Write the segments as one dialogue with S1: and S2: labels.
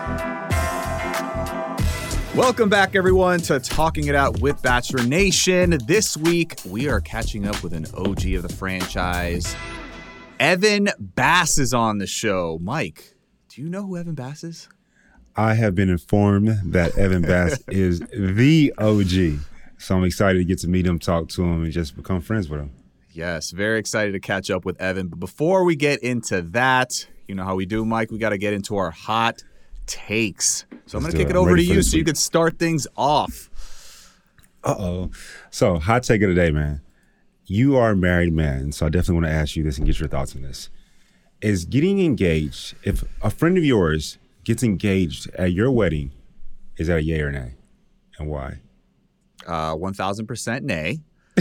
S1: Welcome back, everyone, to Talking It Out with Bachelor Nation. This week, we are catching up with an OG of the franchise. Evan Bass is on the show. Mike, do you know who Evan Bass is?
S2: I have been informed that Evan Bass is the OG. So I'm excited to get to meet him, talk to him, and just become friends with him.
S1: Yes, very excited to catch up with Evan. But before we get into that, you know how we do, Mike. We got to get into our hot takes. So I'm going to kick it over to you so you can start things off.
S2: Uh-oh. So, hot take of the day, man. You are a married man, so I definitely want to ask you this and get your thoughts on this. Is getting engaged, if a friend of yours gets engaged at your wedding, is that a yay or nay? And why?
S1: 1,000% nay.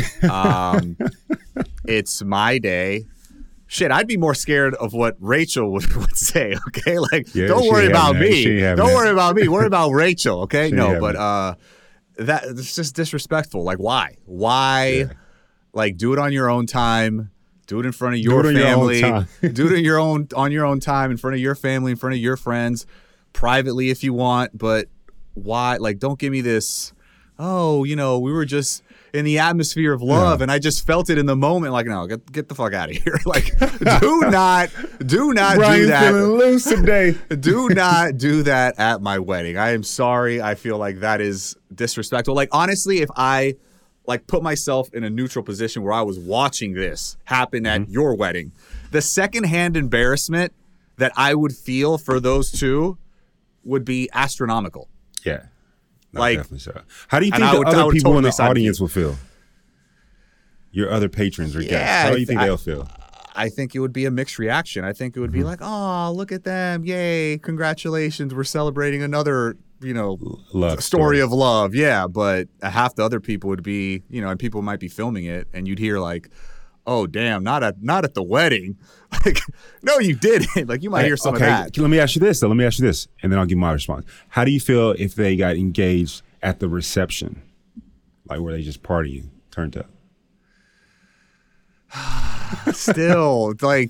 S1: It's my day. Shit, I'd be more scared of what Rachel would say, okay? Like,
S2: yeah,
S1: don't worry about me. Don't worry about me. Worry about Rachel, okay? No, but it's just disrespectful. Like, why? Why? Yeah. Like, do it on your own time. Do it in front of your family. Do it on your own time, in front of your family, in front of your friends, privately if you want. But why? Like, don't give me this, we were just in the atmosphere of love, and I just felt it in the moment. Like, no, get the fuck out of here. Like, do not do that.
S2: Feeling loose today.
S1: Do not do that at my wedding. I am sorry. I feel like that is disrespectful. Like, honestly, if I put myself in a neutral position where I was watching this happen at your wedding, the secondhand embarrassment that I would feel for those two would be astronomical.
S2: Yeah. No, definitely so. How do you think the other people totally in the audience will feel? Your other patrons or guests. How do you think they'll feel?
S1: I think it would be a mixed reaction. I think it would be like, oh, look at them. Yay. Congratulations. We're celebrating another, story of love. Yeah. But half the other people would be, and people might be filming it, and you'd hear like, oh, damn, not at the wedding. Like, no, you didn't. Like, you might hear some of that.
S2: Let me ask you this, and then I'll give my response. How do you feel if they got engaged at the reception? Like, where they just partying, turned up?
S1: Still,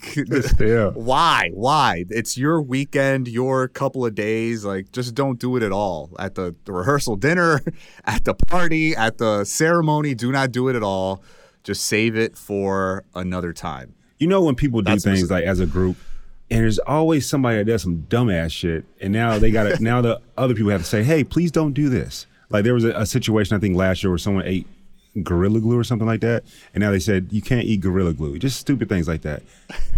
S1: why? It's your weekend, your couple of days. Like, just don't do it at all. At the rehearsal dinner, at the party, at the ceremony, do not do it at all. Just save it for another time.
S2: When people do things like as a group, and there's always somebody that does some dumbass shit, and now now the other people have to say, hey, please don't do this. Like, there was a situation, I think, last year where someone ate Gorilla Glue or something like that, and now they said, you can't eat Gorilla Glue. Just stupid things like that.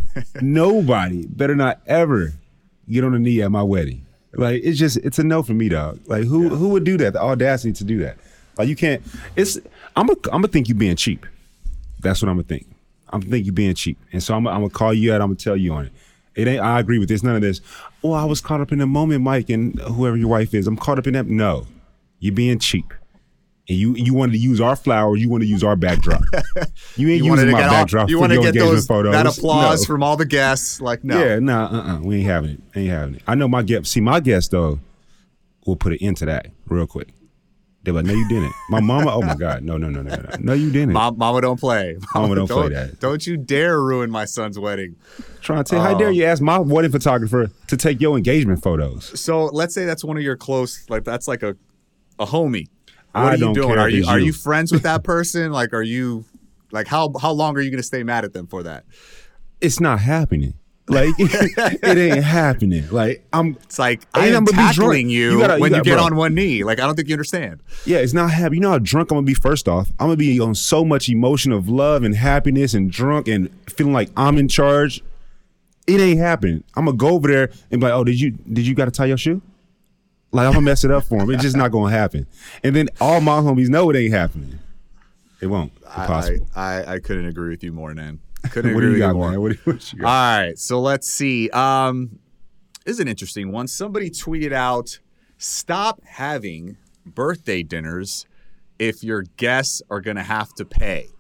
S2: Nobody better not ever get on a knee at my wedding. Like, it's a no for me, dog. Like, who would do that? The audacity to do that. Like, you can't, I'm gonna think you being cheap. That's what I'm gonna think. I'm gonna think you being cheap, and so I'm gonna call you out. I'm gonna tell you on it. It ain't. I agree with this. None of this. Oh, I was caught up in the moment, Mike, and whoever your wife is. I'm caught up in that. No, you being cheap, and you wanted to use our flowers. You want to use our backdrop. You ain't using my backdrop.
S1: You want to get that applause from all the guests. Like, no.
S2: Yeah, we ain't having it. I know my guests. See, my guests though will put an end to that real quick. They're like, no, you didn't. My mama, oh my God, no, you didn't.
S1: Mama don't play.
S2: Mama don't play that.
S1: Don't you dare ruin my son's wedding.
S2: Trying to tell you, how dare you ask my wedding photographer to take your engagement photos?
S1: So let's say that's one of your close, like that's like a homie. What are you doing? Are you friends with that person? Like, are you, like, how long are you going to stay mad at them for that?
S2: It's not happening. Like, it ain't happening. Like,
S1: It's like, I am tackling you when you get on one knee. Like, I don't think you understand.
S2: Yeah, it's not happening. You know how drunk I'm going to be first off? I'm going to be on so much emotion of love and happiness and drunk and feeling like I'm in charge. It ain't happening. I'm going to go over there and be like, oh, did you got to tie your shoe? Like, I'm going to mess it up for him. It's just not going to happen. And then all my homies know it ain't happening. It won't. Impossible.
S1: I couldn't agree with you more, Nan. Couldn't
S2: what
S1: agree
S2: do you
S1: with
S2: got,
S1: you more.
S2: Man? What you got?
S1: All right, so let's see. This is an interesting one. Somebody tweeted out, stop having birthday dinners if your guests are going to have to pay.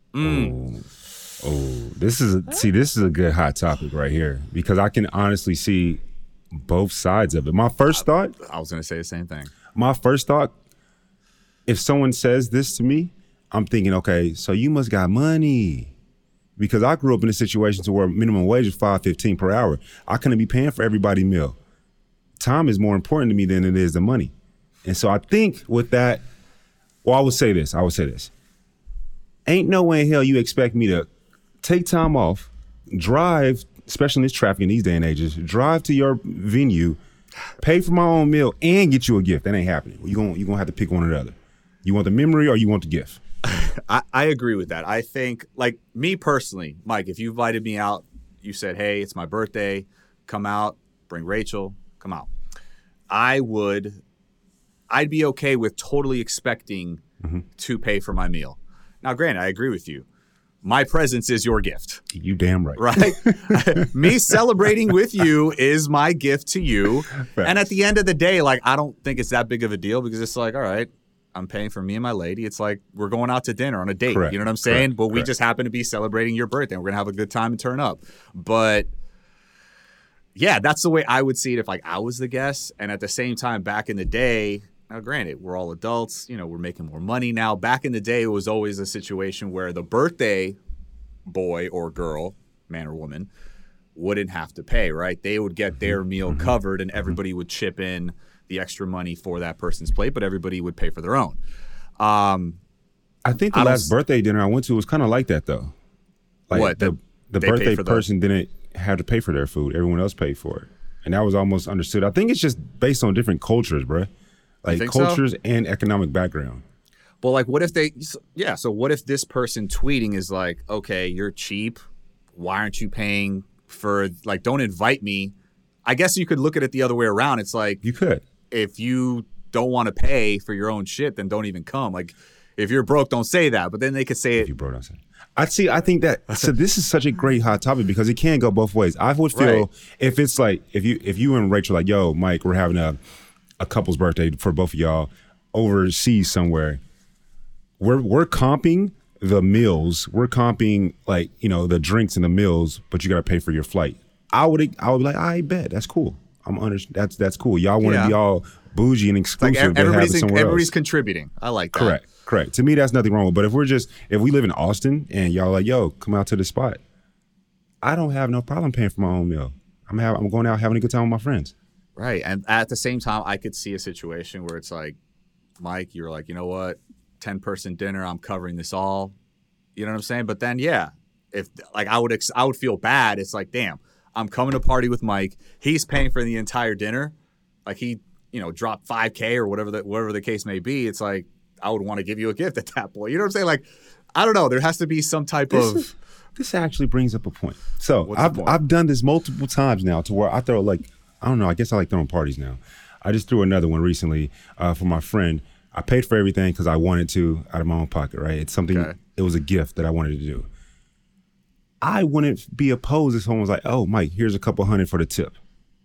S2: This is a good hot topic right here, because I can honestly see both sides of it. My first thought,
S1: I was going to say the same thing. My
S2: first thought, if someone says this to me, I'm thinking, okay, so you must got money. Because I grew up in a situation to where minimum wage is $5.15 per hour. I couldn't be paying for everybody's meal. time is more important to me than it is the money. And so I think with that, well, I would say this. Ain't no way in hell you expect me to take time off, drive, especially in this traffic in these day and ages, drive to your venue, pay for my own meal, and get you a gift. That ain't happening. You're gonna have to pick one or the other. You want the memory or you want the gift?
S1: I agree with that. I think, like, me personally, Mike, if you invited me out, you said, hey, it's my birthday, come out, bring Rachel, come out. I'd be okay with totally expecting to pay for my meal. Now, granted, I agree with you. My presence is your gift.
S2: You damn right.
S1: Right? Me celebrating with you is my gift to you. Facts. And at the end of the day, like, I don't think it's that big of a deal because it's like, all right, I'm paying for me and my lady. It's like we're going out to dinner on a date.
S2: Correct.
S1: You know what I'm saying?
S2: Correct.
S1: But we just happen to be celebrating your birthday. We're going to have a good time and turn up. But yeah, that's the way I would see it if like I was the guest. And at the same time, back in the day, now granted, we're all adults, you know, we're making more money now. Back in the day, it was always a situation where the birthday boy or girl, man or woman, wouldn't have to pay, right? They would get their meal covered and everybody would chip in the extra money for that person's plate, but everybody would pay for their own.
S2: I think the last birthday dinner I went to was kind of like that, though. Like
S1: what?
S2: The birthday person didn't have to pay for their food. Everyone else paid for it. And that was almost understood. I think it's just based on different cultures, bro. Like cultures and economic background.
S1: Well, like what if so what if this person tweeting is like, okay, you're cheap. Why aren't you paying for, like, don't invite me? I guess you could look at it the other way around. It's like,
S2: you could.
S1: If you don't want to pay for your own shit, then don't even come. Like, if you're broke, don't say that. But then they could say it.
S2: If you're broke, don't say it. I think that, so this is such a great hot topic because it can go both ways. I would feel if it's like, if you and Rachel like, yo, Mike, we're having a couple's birthday for both of y'all overseas somewhere. We're comping the meals. We're comping, like, you know, the drinks and the meals, but you got to pay for your flight. I would be like, I bet that's cool. That's cool. Y'all want to be all bougie and exclusive.
S1: Like
S2: everybody's
S1: contributing. I like that.
S2: Correct. To me, that's nothing wrong with. But if we live in Austin and y'all like, yo, come out to the spot, I don't have no problem paying for my own meal. I'm going out having a good time with my friends.
S1: Right. And at the same time, I could see a situation where it's like, Mike, you're like, you know what, 10-person dinner, I'm covering this all. You know what I'm saying? But then, yeah, if like I would feel bad. It's like, damn. I'm coming to party with Mike. He's paying for the entire dinner. Like he, you know, dropped $5,000 or whatever the case may be. It's like, I would want to give you a gift at that point. You know what I'm saying? Like, I don't know. There has to be some type of.
S2: This actually brings up a point. So I've done this multiple times now to where I throw, like, I don't know. I guess I like throwing parties now. I just threw another one recently for my friend. I paid for everything because I wanted to out of my own pocket, right? It's something, It was a gift that I wanted to do. I wouldn't be opposed if someone was like, oh, Mike, here's a couple $100 for the tip.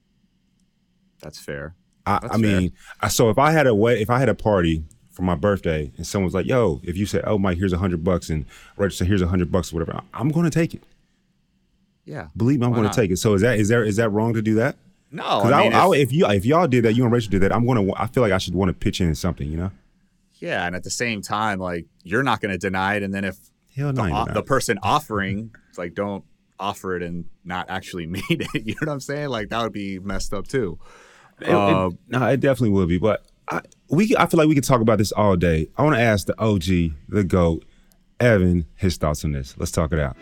S1: That's fair.
S2: I mean, so if I had a party for my birthday and someone's like, yo, if you say, oh, Mike, here's $100 and Rachel said, here's $100 or whatever, I'm going to take it.
S1: Yeah.
S2: Believe me, I'm going to take it. So is that wrong to do that?
S1: No.
S2: Because if y'all did that, you and Rachel did that, I feel like I should want to pitch in something, you know?
S1: Yeah. And at the same time, like, you're not going to deny it. And then if the person offering, it's like, don't offer it and not actually mean it. You know what I'm saying? Like, that would be messed up too.
S2: No, it definitely would be. But I feel like we could talk about this all day. I want to ask the OG, the GOAT, Evan, his thoughts on this. Let's talk it out.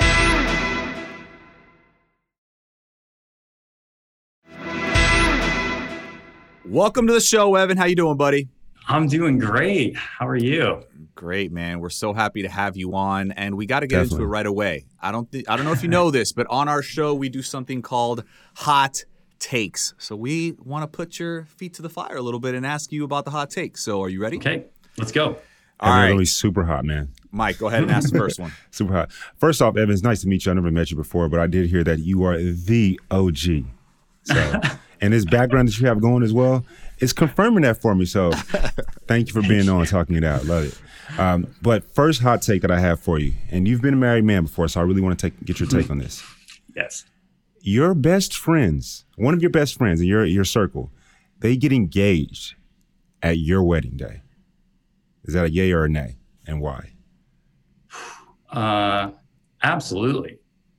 S1: Welcome to the show, Evan. How you doing, buddy?
S3: I'm doing great. How are you?
S1: Great, man. We're so happy to have you on, and we got to get into it right away. I don't know if you know this, but on our show we do something called Hot Takes. So we want to put your feet to the fire a little bit and ask you about the hot takes. So are you ready?
S3: Okay, let's go.
S1: All right.
S2: Really super hot, man.
S1: Mike, go ahead and ask the first one.
S2: Super hot. First off, Evan, it's nice to meet you. I never met you before, but I did hear that you are the OG. So, and this background that you have going as well, it's confirming that for me. So thank you for being on, talking it out. Love it. But first hot take that I have for you, and you've been a married man before, so I really want to get your take on this.
S3: Yes.
S2: Your best friends, one of your best friends in your circle, they get engaged at your wedding day. Is that a yay or a nay, and why?
S3: Absolutely.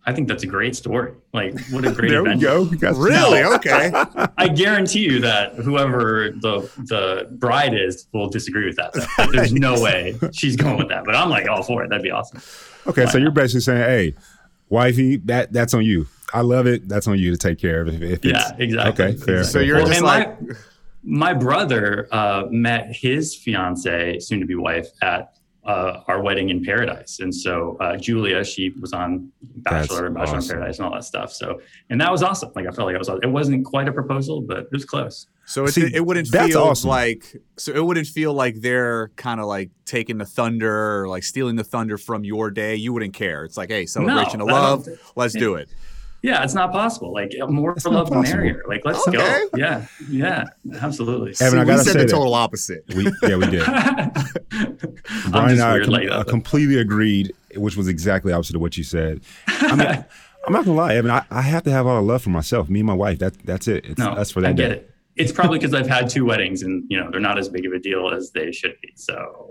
S3: I think that's a great story. Like, what a great
S2: there
S3: adventure.
S2: we go.
S1: Really? Okay.
S3: I guarantee you that whoever the bride is will disagree with that. Like, there's no way she's going with that. But I'm like all for it. That'd be awesome.
S2: Okay, so you're basically saying, hey, wifey, that's on you. I love it. That's on you to take care of it. If
S3: yeah, exactly.
S2: Okay, fair.
S1: So you're just like...
S3: My brother met his fiance, soon to be wife, at our wedding in Paradise. And so Julia, she was on Bachelor in Paradise and all that stuff. So, and that was awesome. Like, I felt like it wasn't quite a proposal, but it was close.
S1: So it wouldn't feel awesome. It wouldn't feel like they're kind of like taking the thunder or like stealing the thunder from your day. You wouldn't care. It's like, hey, celebration of love. Let's do it.
S3: Yeah, it's not possible. Like, more for love, the merrier. Like, let's go. Yeah, absolutely.
S1: Evan, we said the total opposite.
S2: We did. Brian and I completely agreed, which was exactly opposite of what you said. I mean, I'm not gonna lie, Evan. I have to have all the love for myself. Me and my wife. That's it. It's us for that.
S3: I get it. It's probably because I've had 2 weddings and, they're not as big of a deal as they should be. So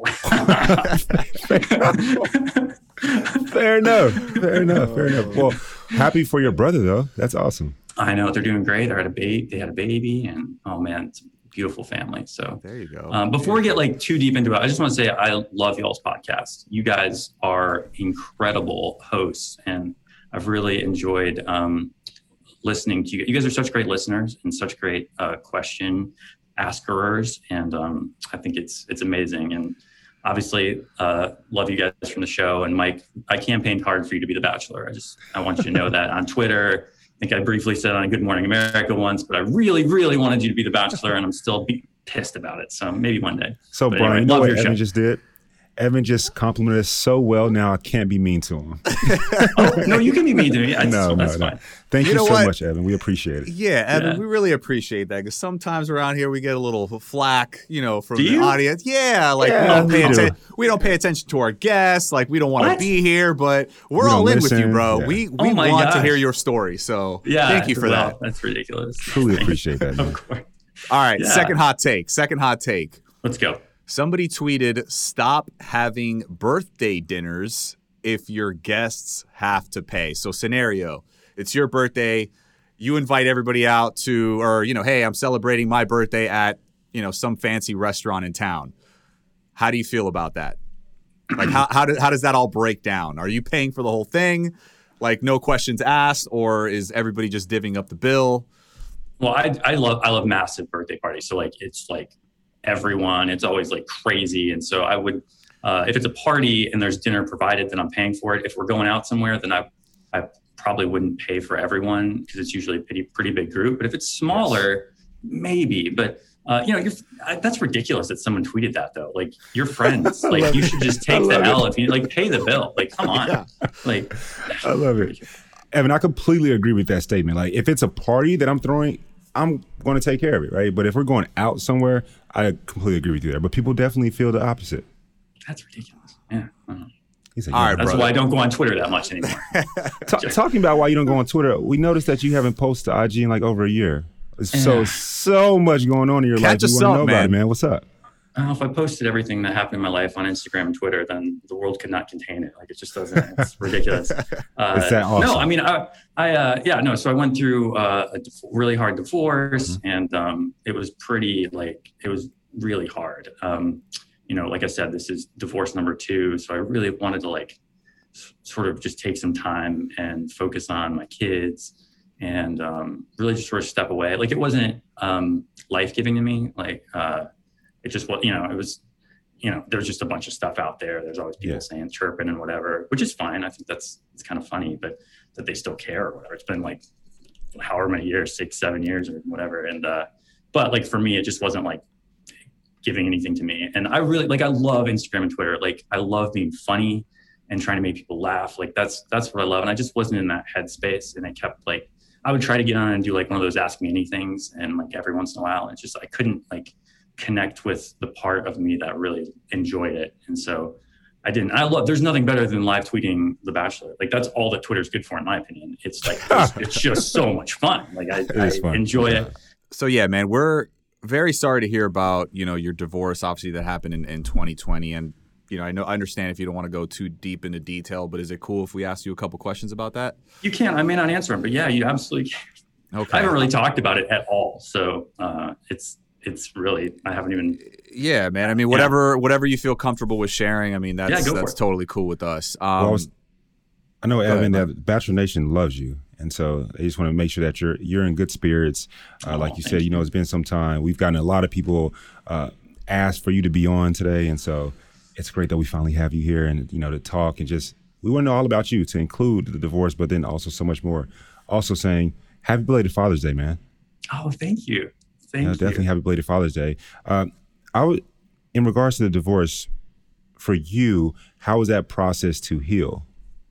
S2: fair enough. Well, happy for your brother though. That's awesome.
S3: I know they're doing great. They had a baby and oh man, it's a beautiful family. So
S1: there you go.
S3: Before we get like too deep into it, I just want to say I love y'all's podcast. You guys are incredible hosts and I've really enjoyed listening to you. You guys are such great listeners and such great question askers. And I think it's amazing. And obviously love you guys from the show. And Mike, I campaigned hard for you to be the Bachelor. I want you to know that on Twitter. I think I briefly said on Good Morning America once, but I really, really wanted you to be the Bachelor and I'm still pissed about it. So maybe one day.
S2: So but Brian, anyway, what Evan just did? Evan just complimented us so well. Now I can't be mean to him.
S3: No, you can be mean to me.
S2: No.
S3: Fine.
S2: Thank you so much, Evan. We appreciate it.
S1: Yeah, Evan, we really appreciate that because sometimes around here we get a little flack, from the audience. Yeah, like we don't pay attention to our guests. Like we don't want to be here, but we're all in with you, bro. Yeah. We want to hear your story. So thank you for that.
S3: That's ridiculous.
S2: Truly appreciate that. Man.
S3: Of course.
S1: All right, second hot take.
S3: Let's go.
S1: Somebody tweeted, stop having birthday dinners if your guests have to pay. So scenario, it's your birthday. You invite everybody out to, or, hey, I'm celebrating my birthday at, some fancy restaurant in town. How do you feel about that? Like, how does that all break down? Are you paying for the whole thing? Like, no questions asked, or is everybody just divvying up the bill?
S3: Well, I love massive birthday parties. So, like, it's like, everyone, it's always like crazy. And so I would, if it's a party and there's dinner provided, then I'm paying for it. If we're going out somewhere, then I probably wouldn't pay for everyone because it's usually a pretty big group. But if it's smaller, maybe. But that's ridiculous that someone tweeted that though. Like, you're friends. Like, you should just take the L if you pay the bill. Like, come on. Yeah. Like,
S2: I love it. Evan, I completely agree with that statement. Like, if it's a party that I'm throwing, I'm going to take care of it, right? But if we're going out somewhere, I completely agree with you there. But people definitely feel the opposite.
S3: That's ridiculous. Yeah.
S2: Like,
S3: all right, that's why I don't go on Twitter that much anymore.
S2: Talking about why you don't go on Twitter, we noticed that you haven't posted IG in like over a year. There's so much going on in your life. You want to know about it, man. What's up?
S3: If I posted everything that happened in my life on Instagram and Twitter, then the world could not contain it. Like, it just doesn't. It's ridiculous.
S2: Is that awesome?
S3: No, I mean, So I went through a really hard divorce, and it was it was really hard. Like I said, this is divorce number 2, so I really wanted to sort of just take some time and focus on my kids, and really just sort of step away. Like, it wasn't life-giving to me. It just was, it was, there's just a bunch of stuff out there. There's always people saying chirping and whatever, which is fine. I think it's kind of funny, but that they still care or whatever. It's been like however many years, 6-7 years or whatever. And, but like for me, it just wasn't like giving anything to me. And I really, I love Instagram and Twitter. Like, I love being funny and trying to make people laugh. Like, that's what I love. And I just wasn't in that headspace. And I kept I would try to get on and do one of those Ask Me Anythings. And every once in a while, it's just, I couldn't connect with the part of me that really enjoyed it. And so I didn't. There's nothing better than live tweeting The Bachelor. That's all that Twitter's good for, in my opinion. It's it's just so much fun. I enjoy it.
S1: So yeah, man, we're very sorry to hear about, your divorce, obviously, that happened in 2020. And, I understand if you don't want to go too deep into detail, but is it cool if we ask you a couple questions about that?
S3: You can. I may not answer them, but yeah, you absolutely can. Okay. I haven't really talked about it at all, so it's really, I haven't even.
S1: Yeah, man. I mean, whatever you feel comfortable with sharing. I mean, that's totally cool with us.
S2: I know, Evan, that Bachelor Nation loves you. And so I just want to make sure that you're in good spirits. Like you said, it's been some time. We've gotten a lot of people ask for you to be on today. And so it's great that we finally have you here and, to talk and we want to know all about you, to include the divorce, but then also so much more. Also saying, happy belated Father's Day, man.
S3: Oh, thank you. Thank you.
S2: Definitely happy belated Father's Day. In regards to the divorce, for you, how was that process to heal?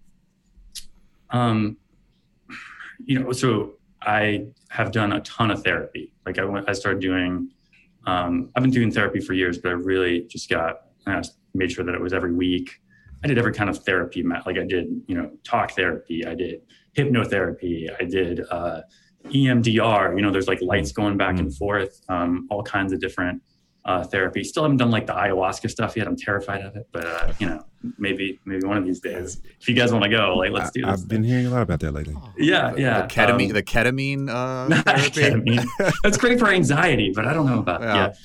S3: So I have done a ton of therapy. Like I started doing, I've been doing therapy for years, but I really just made sure that it was every week. I did every kind of therapy. Like I did, talk therapy. I did hypnotherapy. I did EMDR. There's like lights going back and forth, all kinds of different therapy. Still haven't done like the ayahuasca stuff yet. I'm terrified of it, but maybe one of these days, if you guys want to go, like, let's do this.
S2: I've been hearing a lot about that lately.
S3: Yeah.
S1: The ketamine therapy.
S3: Ketamine. That's great for anxiety, but I don't know about that.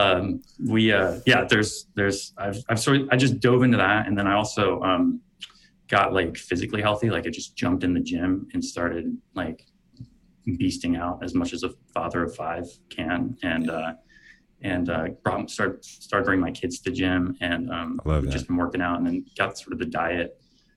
S3: I just dove into that. And then I also got like physically healthy. Like I just jumped in the gym and started like beasting out as much as a father of 5 can. And started bringing my kids to the gym and just been working out, and then got sort of the diet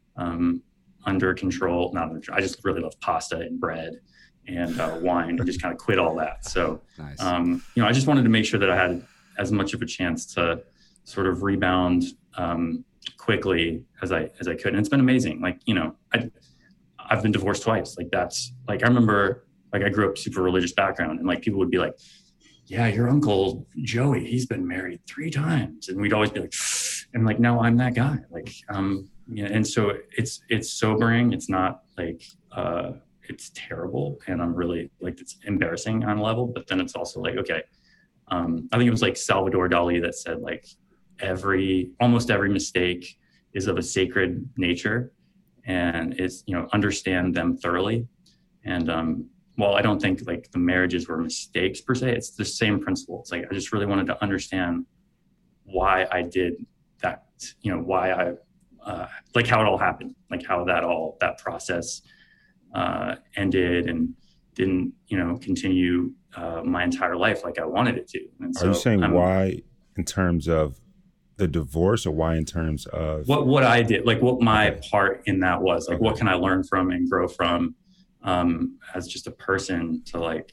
S3: under control. I just really love pasta and bread and wine, and just kind of quit all that. So, nice. I just wanted to make sure that I had as much of a chance to sort of rebound quickly as I could. And it's been amazing. Like, I've been divorced twice. Like that's like, I remember like I grew up super religious background, and like people would be like, yeah, your uncle Joey, he's been married 3 times. And we'd always be like, and like, no, I'm that guy. Like, and so it's sobering. It's not like, it's terrible. And I'm really like, it's embarrassing on a level, but then it's also like, okay. I think it was like Salvador Dali that said like almost every mistake is of a sacred nature, and it's, understand them thoroughly. And, well, I don't think like the marriages were mistakes per se. It's the same principle. It's like I just really wanted to understand why I did that, why I like how it all happened, like how that process ended and didn't, continue my entire life like I wanted it to. And
S2: so, are you saying why in terms of the divorce, or why in terms of
S3: what I did, like what my part in that was, like what can I learn from and grow from? As just a person to like,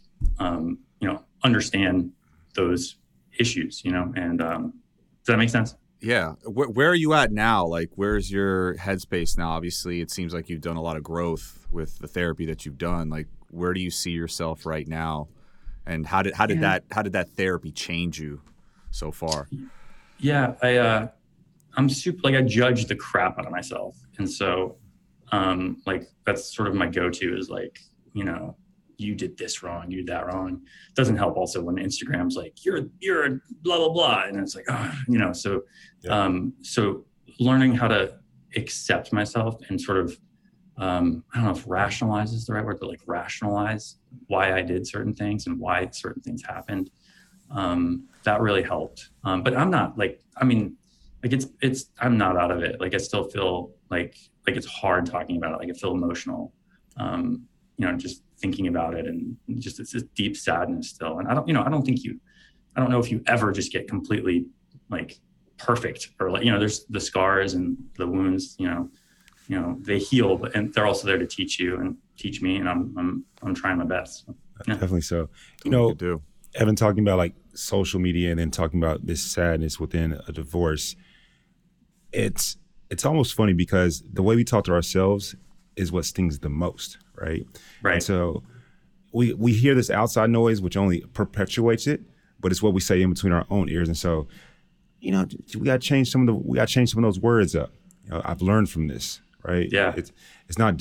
S3: understand those issues, and does that make sense?
S1: Yeah. Where are you at now? Like, where's your headspace now? Obviously, it seems like you've done a lot of growth with the therapy that you've done. Like, where do you see yourself right now? And how did that therapy change you so far?
S3: Yeah, I'm super, like I judge the crap out of myself. And so like that's sort of my go-to is like, you did this wrong, you did that wrong. It doesn't help also when Instagram's like, you're blah, blah, blah. And it's like, so, so learning how to accept myself and sort of, I don't know if rationalize is the right word, but like rationalize why I did certain things and why certain things happened. That really helped. But I'm not like, I'm not out of it. Like I still feel like it's hard talking about it. Like I feel emotional, just thinking about it, and just it's this deep sadness still. And I don't know if you ever just get completely like perfect, or like, there's the scars and the wounds, they heal, and they're also there to teach you and teach me. And I'm trying my best. So, yeah.
S2: Definitely so. Evan, talking about like social media and then talking about this sadness within a divorce, it's almost funny because the way we talk to ourselves is what stings the most, right?
S3: Right.
S2: And so we hear this outside noise, which only perpetuates it, but it's what we say in between our own ears. And so, we got to change some of those words up. I've learned from this, right?
S3: Yeah.
S2: It's not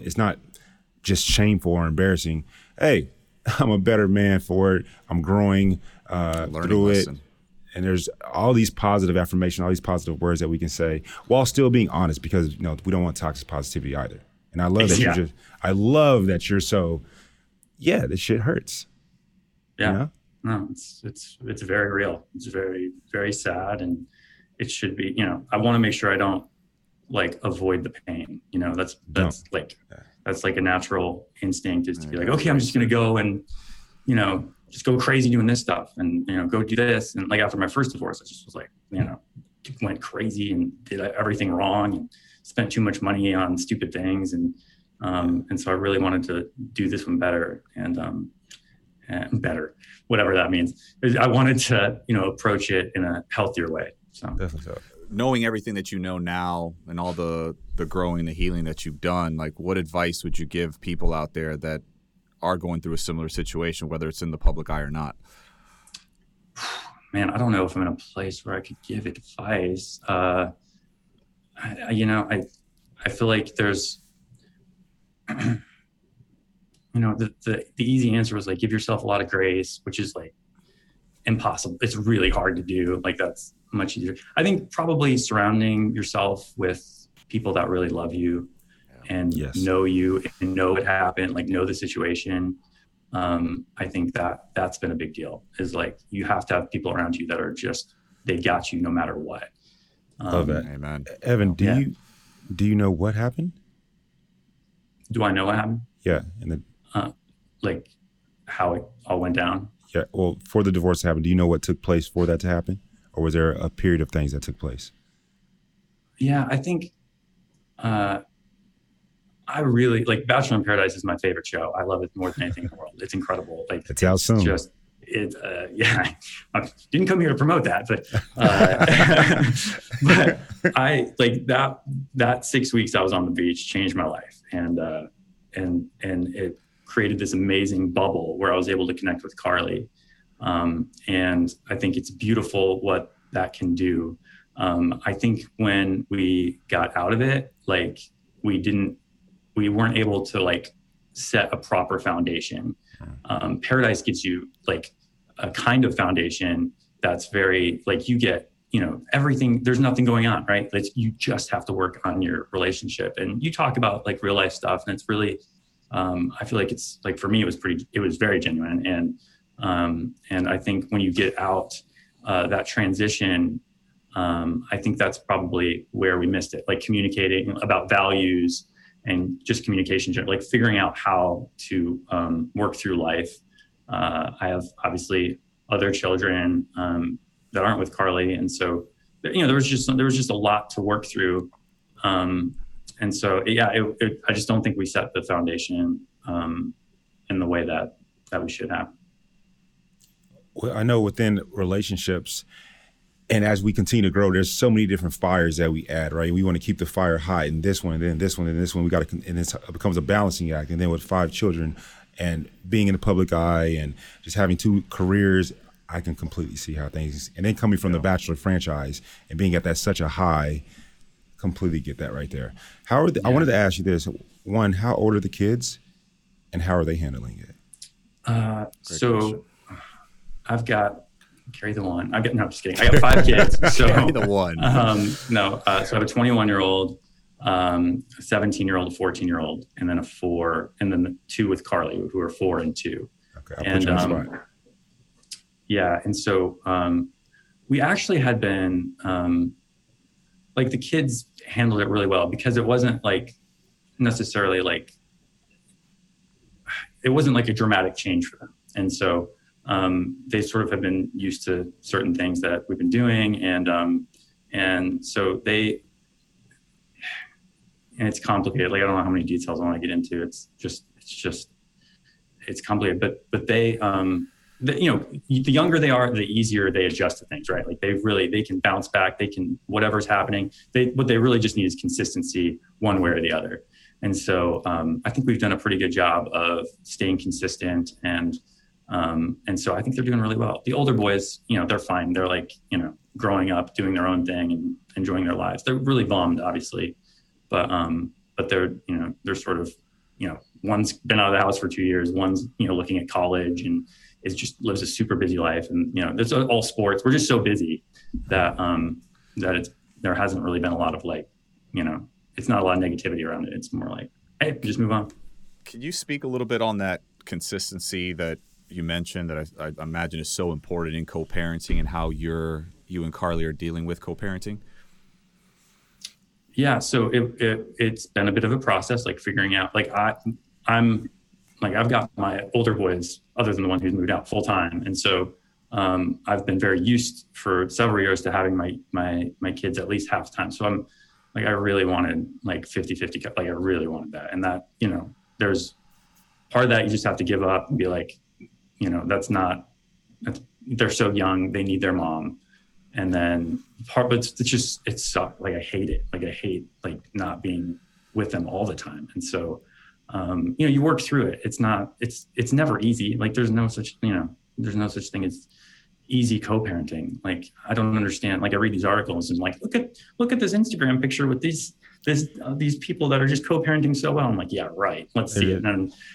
S2: just shameful or embarrassing. Hey, I'm a better man for it. I'm growing through lesson. And there's all these positive affirmation, all these positive words that we can say while still being honest, because we don't want toxic positivity either. And I love that I love that you're so, this shit hurts.
S3: Yeah. No, it's very real. It's very, very sad. And it should be, I want to make sure I don't like avoid the pain. That's like a natural instinct is to be like, okay, I'm just going to go and, just go crazy doing this stuff and, go do this. And like after my first divorce, I just was like, went crazy and did everything wrong and spent too much money on stupid things. And so I really wanted to do this one better and better, whatever that means. I wanted to, approach it in a healthier way. So
S2: definitely.
S1: Knowing everything that you know now and all the growing, the healing that you've done, like what advice would you give people out there that are going through a similar situation, whether it's in the public eye or not?
S3: Man, I don't know if I'm in a place where I could give advice. I feel like there's, the easy answer was like, give yourself a lot of grace, which is like impossible. It's really hard to do. Like that's much easier. I think probably surrounding yourself with people that really love you and know you and know what happened, like know the situation. I think that's been a big deal is like, you have to have people around you that are just, they got you no matter what.
S2: Love that.
S1: Amen.
S2: Evan, do you know what happened?
S3: Do I know what happened?
S2: Yeah. And then
S3: like how it all went down.
S2: Yeah. Well, for the divorce to happen, do you know what took place for that to happen? Or was there a period of things that took place? Yeah,
S3: I think I really like Bachelor in Paradise is my favorite show. I love it more than anything in the world. It's incredible. Like
S2: it's out soon.
S3: I didn't come here to promote that, but but I like that 6 weeks I was on the beach changed my life, and it created this amazing bubble where I was able to connect with Carly, and I think it's beautiful what that can do. I think when we got out of it, like we weren't able to like set a proper foundation. Paradise gives you like a kind of foundation that's very like you get, everything, there's nothing going on, right? You just have to work on your relationship. And you talk about like real life stuff, and it's really, I feel like it's like, for me, it was very genuine. And I think when you get out that transition, I think that's probably where we missed it, like communicating about values and just communication, like figuring out how to work through life. I have obviously other children that aren't with Carly, and so there was just a lot to work through. And so I just don't think we set the foundation in the way that we should have.
S2: Well, I know within relationships, and as we continue to grow, there's so many different fires that we add, right? We want to keep the fire hot in this one, and then this one, and this one. And it becomes a balancing act. And then with 5 children and being in the public eye and just having 2 careers, I can completely see how things, and then coming from the Bachelor franchise and being at that such a high, completely get that right there. I wanted to ask you this. One, how old are the kids and how are they handling it?
S3: So I've got, carry the one. No, I'm just kidding. I got 5 kids. So
S1: carry the one.
S3: So I have a 21-year-old, a 17-year-old, a 14-year-old, and then a 4, and then 2 with Carly, who are 4 and 2.
S2: Okay, I'll put you on the spot.
S3: Yeah, and so we actually had been like the kids handled it really well because it wasn't like necessarily like it wasn't like a dramatic change for them, and so they sort of have been used to certain things that we've been doing, and so they. And it's complicated. Like I don't know how many details I want to get into. It's complicated. But they, the younger they are, the easier they adjust to things, right? Like they can bounce back. They can whatever's happening. What they really just need is consistency, one way or the other. And so I think we've done a pretty good job of staying consistent, and so I think they're doing really well. The older boys, they're fine. They're like growing up, doing their own thing, and enjoying their lives. They're really bummed, obviously. But they're, they're sort of, one's been out of the house for 2 years, one's, looking at college and, just lives a super busy life. And, you know, it's all sports. We're just so busy that, there hasn't really been a lot of like, you know, it's not a lot of negativity around it. It's more like, hey, just move on.
S1: Can you speak a little bit on that consistency that you mentioned that I imagine is so important in co-parenting, and how you and Carly are dealing with co-parenting?
S3: Yeah, so it's been a bit of a process, like figuring out, like I'm like, I've got my older boys, other than the one who's moved out full time, and so I've been very used for several years to having my kids at least half the time. So I'm like, I really wanted like 50-50, like I really wanted that, and that, you know, there's part of that you just have to give up and be like, you know, they're so young, they need their mom. And then but it's just, it sucked. Like I hate it. Like I hate like not being with them all the time. And so, you know, you work through it. It's never easy. Like there's no such thing as easy co-parenting. Like, I don't understand. Like I read these articles and like, look at this Instagram picture with these people that are just co-parenting so well. I'm like, yeah, right. Let's see it.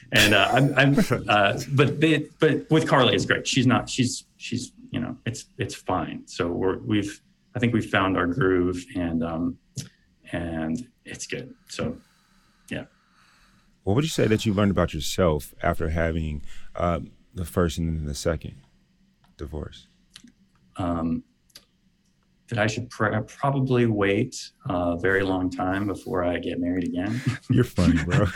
S3: But with Carly, it's great. She's, you know, it's fine. So I think we've found our groove, and it's good. So, yeah.
S2: What would you say that you learned about yourself after having the first and then the second divorce?
S3: That I should probably wait a very long time before I get married again.
S2: You're funny, bro.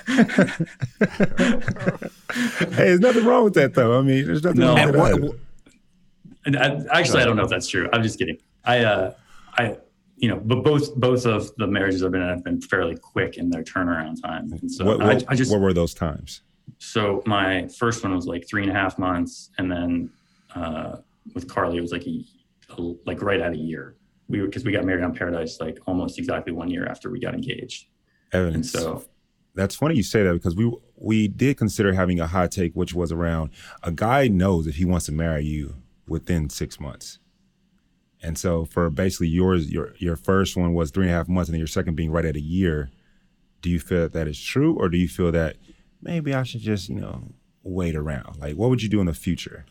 S2: Hey, there's nothing wrong with that, though. I mean, there's nothing wrong with that.
S3: And I don't know if that's true. I'm just kidding. You know, but both of the marriages I've been in have been fairly quick in their turnaround time. And so
S2: what were those times?
S3: So my first one was like 3.5 months, and then with Carly it was like right at a year. Because we got married on Paradise like almost exactly 1 year after we got engaged.
S2: Evan, and so that's funny you say that, because we did consider having a hot take, which was around a guy knows if he wants to marry you within 6 months. And so for basically your first one was 3.5 months, and then your second being right at a year. Do you feel that is true, or do you feel that maybe I should just, you know, wait around? Like, what would you do in the future?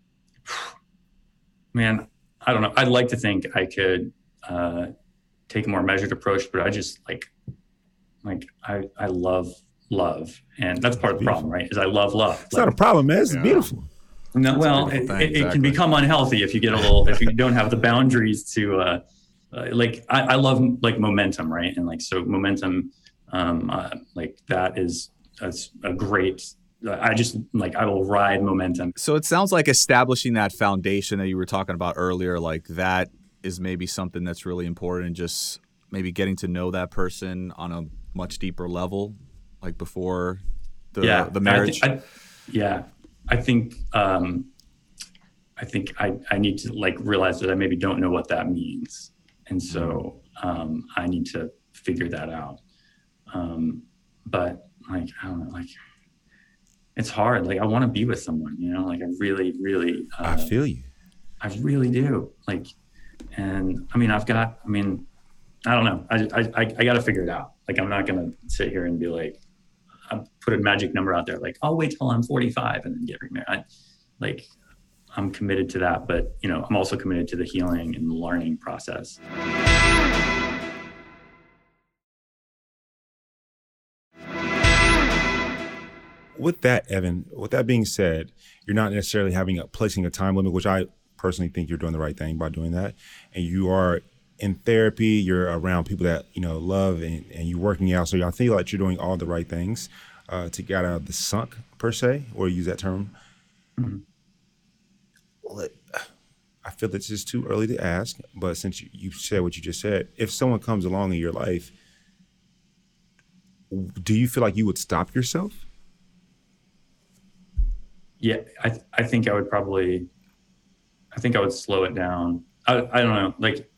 S3: Man, I don't know. I'd like to think I could take a more measured approach, but I just like I love love, and that's part of the problem, right? Is I love love.
S2: It's not a problem, man. It's beautiful.
S3: No, well, it can become unhealthy if you get if you don't have the boundaries to like. I love like momentum, right? And like so momentum, like that's a great. I just like, I will ride momentum.
S1: So it sounds like establishing that foundation that you were talking about earlier, like that is maybe something that's really important, and just maybe getting to know that person on a much deeper level, like before the marriage. I think I need to like realize that I maybe don't know what that means. And so I need to figure that out. But like, I don't know, like, it's hard. Like I want to be with someone, you know, like I really, really,
S2: I feel you.
S3: I really do. Like, and I mean, I don't know. I got to figure it out. Like, I'm not going to sit here and be like, I put a magic number out there. Like, I'll wait till I'm 45 and then get remarried. I'm committed to that, but you know, I'm also committed to the healing and the learning process.
S2: With that, Evan, with that being said, you're not necessarily placing a time limit, which I personally think you're doing the right thing by doing that. And you are in therapy, you're around people that, you know, love, and you're working out. So I feel like you're doing all the right things to get out of the sunk, per se, or use that term. Mm-hmm. Well, I feel it's just too early to ask, but since you said what you just said, if someone comes along in your life, do you feel like you would stop yourself?
S3: Yeah, I think I would slow it down. I don't know. Like,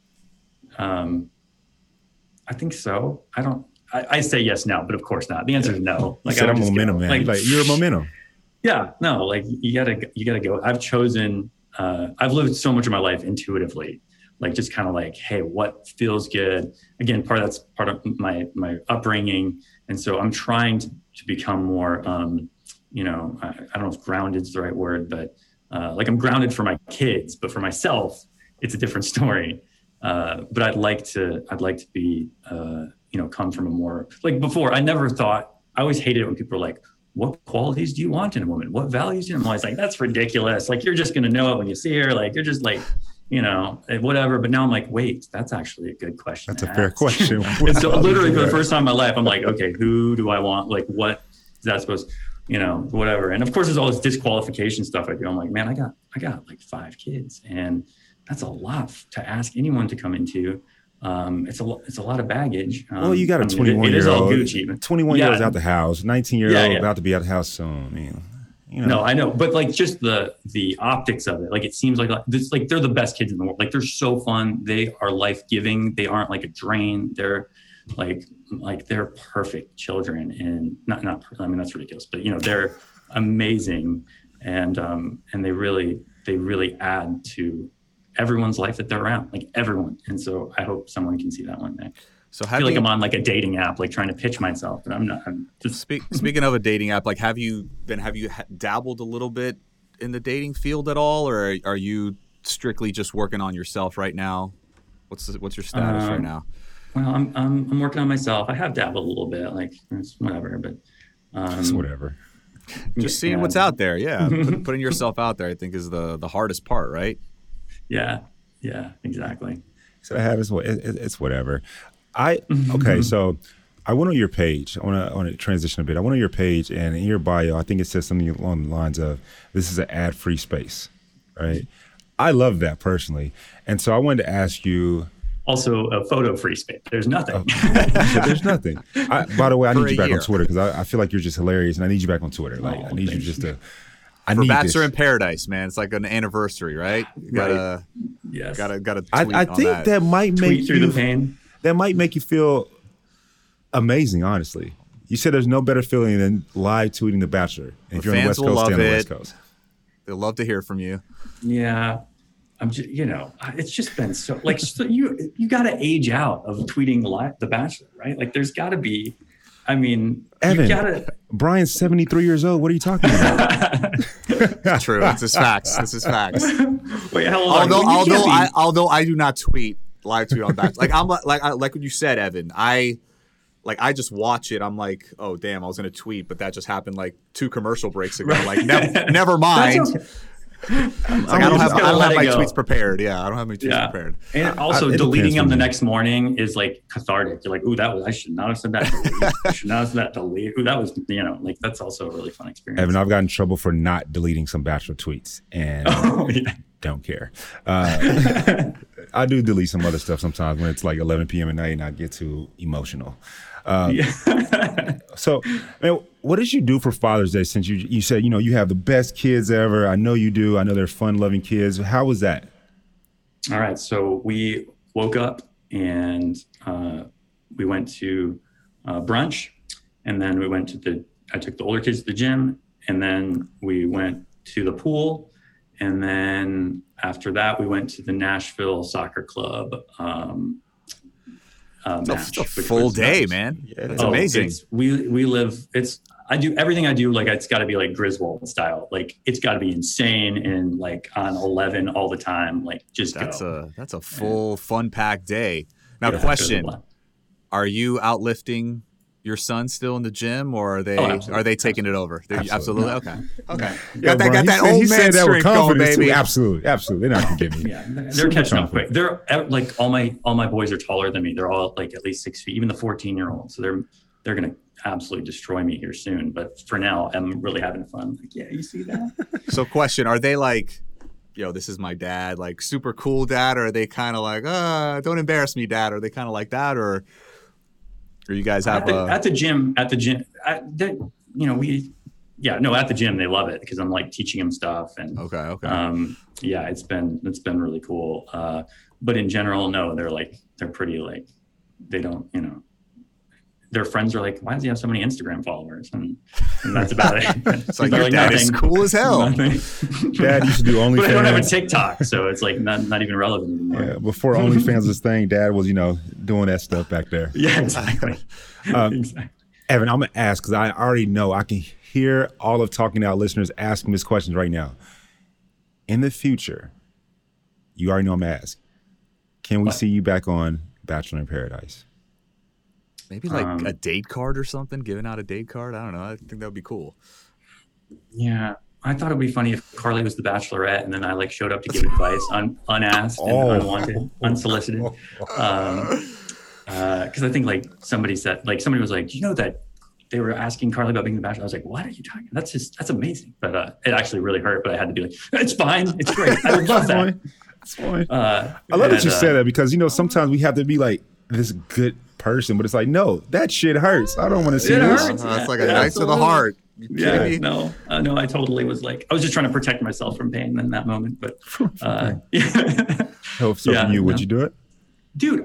S3: I think so. I say yes now, but of course not. The answer is no.
S2: Like, you said I'm momentum, man. Like you're a momentum.
S3: Yeah, no, like you gotta go. I've lived so much of my life intuitively, like just kind of like, hey, what feels good? Again, that's part of my upbringing. And so I'm trying to become more, you know, I don't know if grounded is the right word, but like I'm grounded for my kids, but for myself, it's a different story. But I'd like to be, come from a more, like before, I never thought, I always hated it when people were like, what qualities do you want in a woman? What values do you want? I'm always like, that's ridiculous. Like, you're just going to know it when you see her. Like, you're just like, whatever. But now I'm like, wait, that's actually a good question.
S2: That's a fair question.
S3: And so literally for the first time in my life, I'm like, okay, who do I want? Like, what is that supposed, whatever. And of course, there's all this disqualification stuff I do. I'm like, man, I got like 5 kids, and that's a lot to ask anyone to come into. It's a lot of baggage.
S2: Well, you got a 21-year-old, 21-year-old out the house, 19-year-old about to be out the house soon.
S3: No, I know, but like just the optics of it, like it seems like this, like they're the best kids in the world. Like they're so fun. They are life-giving. They aren't like a drain. They're like they're perfect children, and not. I mean, that's ridiculous, but they're amazing, and they really add to everyone's life that they're around, like everyone. And so I hope someone can see that one day. So I feel like I'm on like a dating app, like trying to pitch myself, but I'm not. I'm just
S1: speaking of a dating app, like have you dabbled a little bit in the dating field at all, or are you strictly just working on yourself right now? What's your status right now?
S3: Well, I'm working on myself. I have dabbled a little bit, like it's whatever, but
S2: it's whatever.
S1: Just seeing what's out there. Yeah, putting yourself out there, I think, is the hardest part, right?
S3: Yeah, exactly.
S2: So it's whatever. Okay, so I went on your page. I want to transition a bit. I went on your page, and in your bio, I think it says something along the lines of, "This is an ad-free space," right? I love that personally, and so I wanted to ask you.
S3: Also, a photo-free space. There's nothing.
S2: There's nothing. By the way, I need you back on Twitter because I feel like you're just hilarious, and I need you back on Twitter. Like I need you just to.
S1: For Bachelor in Paradise, man, it's like an anniversary, right? You gotta,
S3: yes.
S1: Gotta tweet
S2: I think that might make
S3: through the pain.
S2: That might make you feel amazing. Honestly, you said there's no better feeling than live tweeting The Bachelor. And if you're on the West Coast, stay on the West Coast.
S1: They'll love to hear from you.
S3: Yeah, I'm just, it's just been so like you got to age out of tweeting The Bachelor, right? Like, there's got to be. I mean,
S2: Evan, Brian's 73 years old. What are you talking about?
S1: True. This is facts.
S3: Wait, how old are you?
S1: Although I do not live tweet on Bachelor. Like what you said, Evan. I just watch it. I'm like, oh damn, I was gonna tweet, but that just happened like 2 commercial breaks ago. Like never mind. I don't have my tweets prepared. Yeah, I don't have my tweets prepared.
S3: And also, deleting them the next morning is like cathartic. You're like, ooh, I should not have said that. Delete. I should not have said that. Delete. Ooh, that was, like that's also a really fun experience.
S2: Evan, I've gotten in trouble for not deleting some Bachelor tweets, and don't care. I do delete some other stuff sometimes when it's like 11 p.m. at night and I get too emotional. So, man, what did you do for Father's Day since you said, you have the best kids ever? I know you do. I know they're fun-loving kids. How was that?
S3: All right. So we woke up and we went to brunch, and then I took the older kids to the gym, and then we went to the pool. And then after that, we went to the Nashville Soccer Club match.
S1: It's a full day, man. Yeah, it's amazing. I do everything I do. Like, it's got to be like Griswold style. Like, it's got to be insane and like on 11 all the time. Like, just go. That's a full fun-packed day. Now, question: are you outlifting your son still in the gym, or are they taking it over? Absolutely. Okay.
S2: Got that old man strength going, baby. Too. Absolutely. They're not gonna give me.
S3: Yeah, they're catching up quick. They're like all my boys are taller than me. They're all like at least 6 feet. Even the 14-year-old. So they're gonna absolutely destroy me here soon. But for now, I'm really having fun. Like, yeah, you see that?
S1: So, question: are they like, this is my dad, like super cool dad, or are they kind of like, don't embarrass me, dad? Are they kind of like that, or you guys have
S3: at the gym, at the gym, at the gym, they love it because I'm like teaching them stuff. And
S1: okay.
S3: It's been really cool. But in general, no, they're pretty like, they don't, their friends are like, why does he have so many Instagram followers? And that's about it.
S1: It's like, your dad is cool as hell.
S2: Dad used to do OnlyFans.
S3: But I don't have a TikTok, so it's like not even relevant anymore.
S2: Yeah, before OnlyFans was thing, Dad was, doing that stuff back there.
S3: Yeah, exactly. Exactly.
S2: Evan, I'm going to ask, because I already know, I can hear all of Talking Out listeners asking this question right now. in the future, you already know I'm gonna ask, can we see you back on Bachelor in Paradise?
S1: Maybe like a date card or something, giving out a date card. I don't know. I think that would be cool.
S3: Yeah. I thought it'd be funny if Carly was the Bachelorette and then I like showed up to give advice unasked and unwanted, unsolicited. Because I think like somebody was like, do you know that they were asking Carly about being the Bachelor? I was like, what are you talking about? That's amazing. But it actually really hurt, but I had to be like, it's fine. It's great. I would love that.
S2: It's fine. I love that you said that because, sometimes we have to be like this good person, but it's like, no, that shit hurts. I don't want to see this.
S1: It's like a knife to the heart.
S3: Yeah, no, I totally was like, I was just trying to protect myself from pain in that moment. But
S2: so from you, would you do it?
S3: Dude,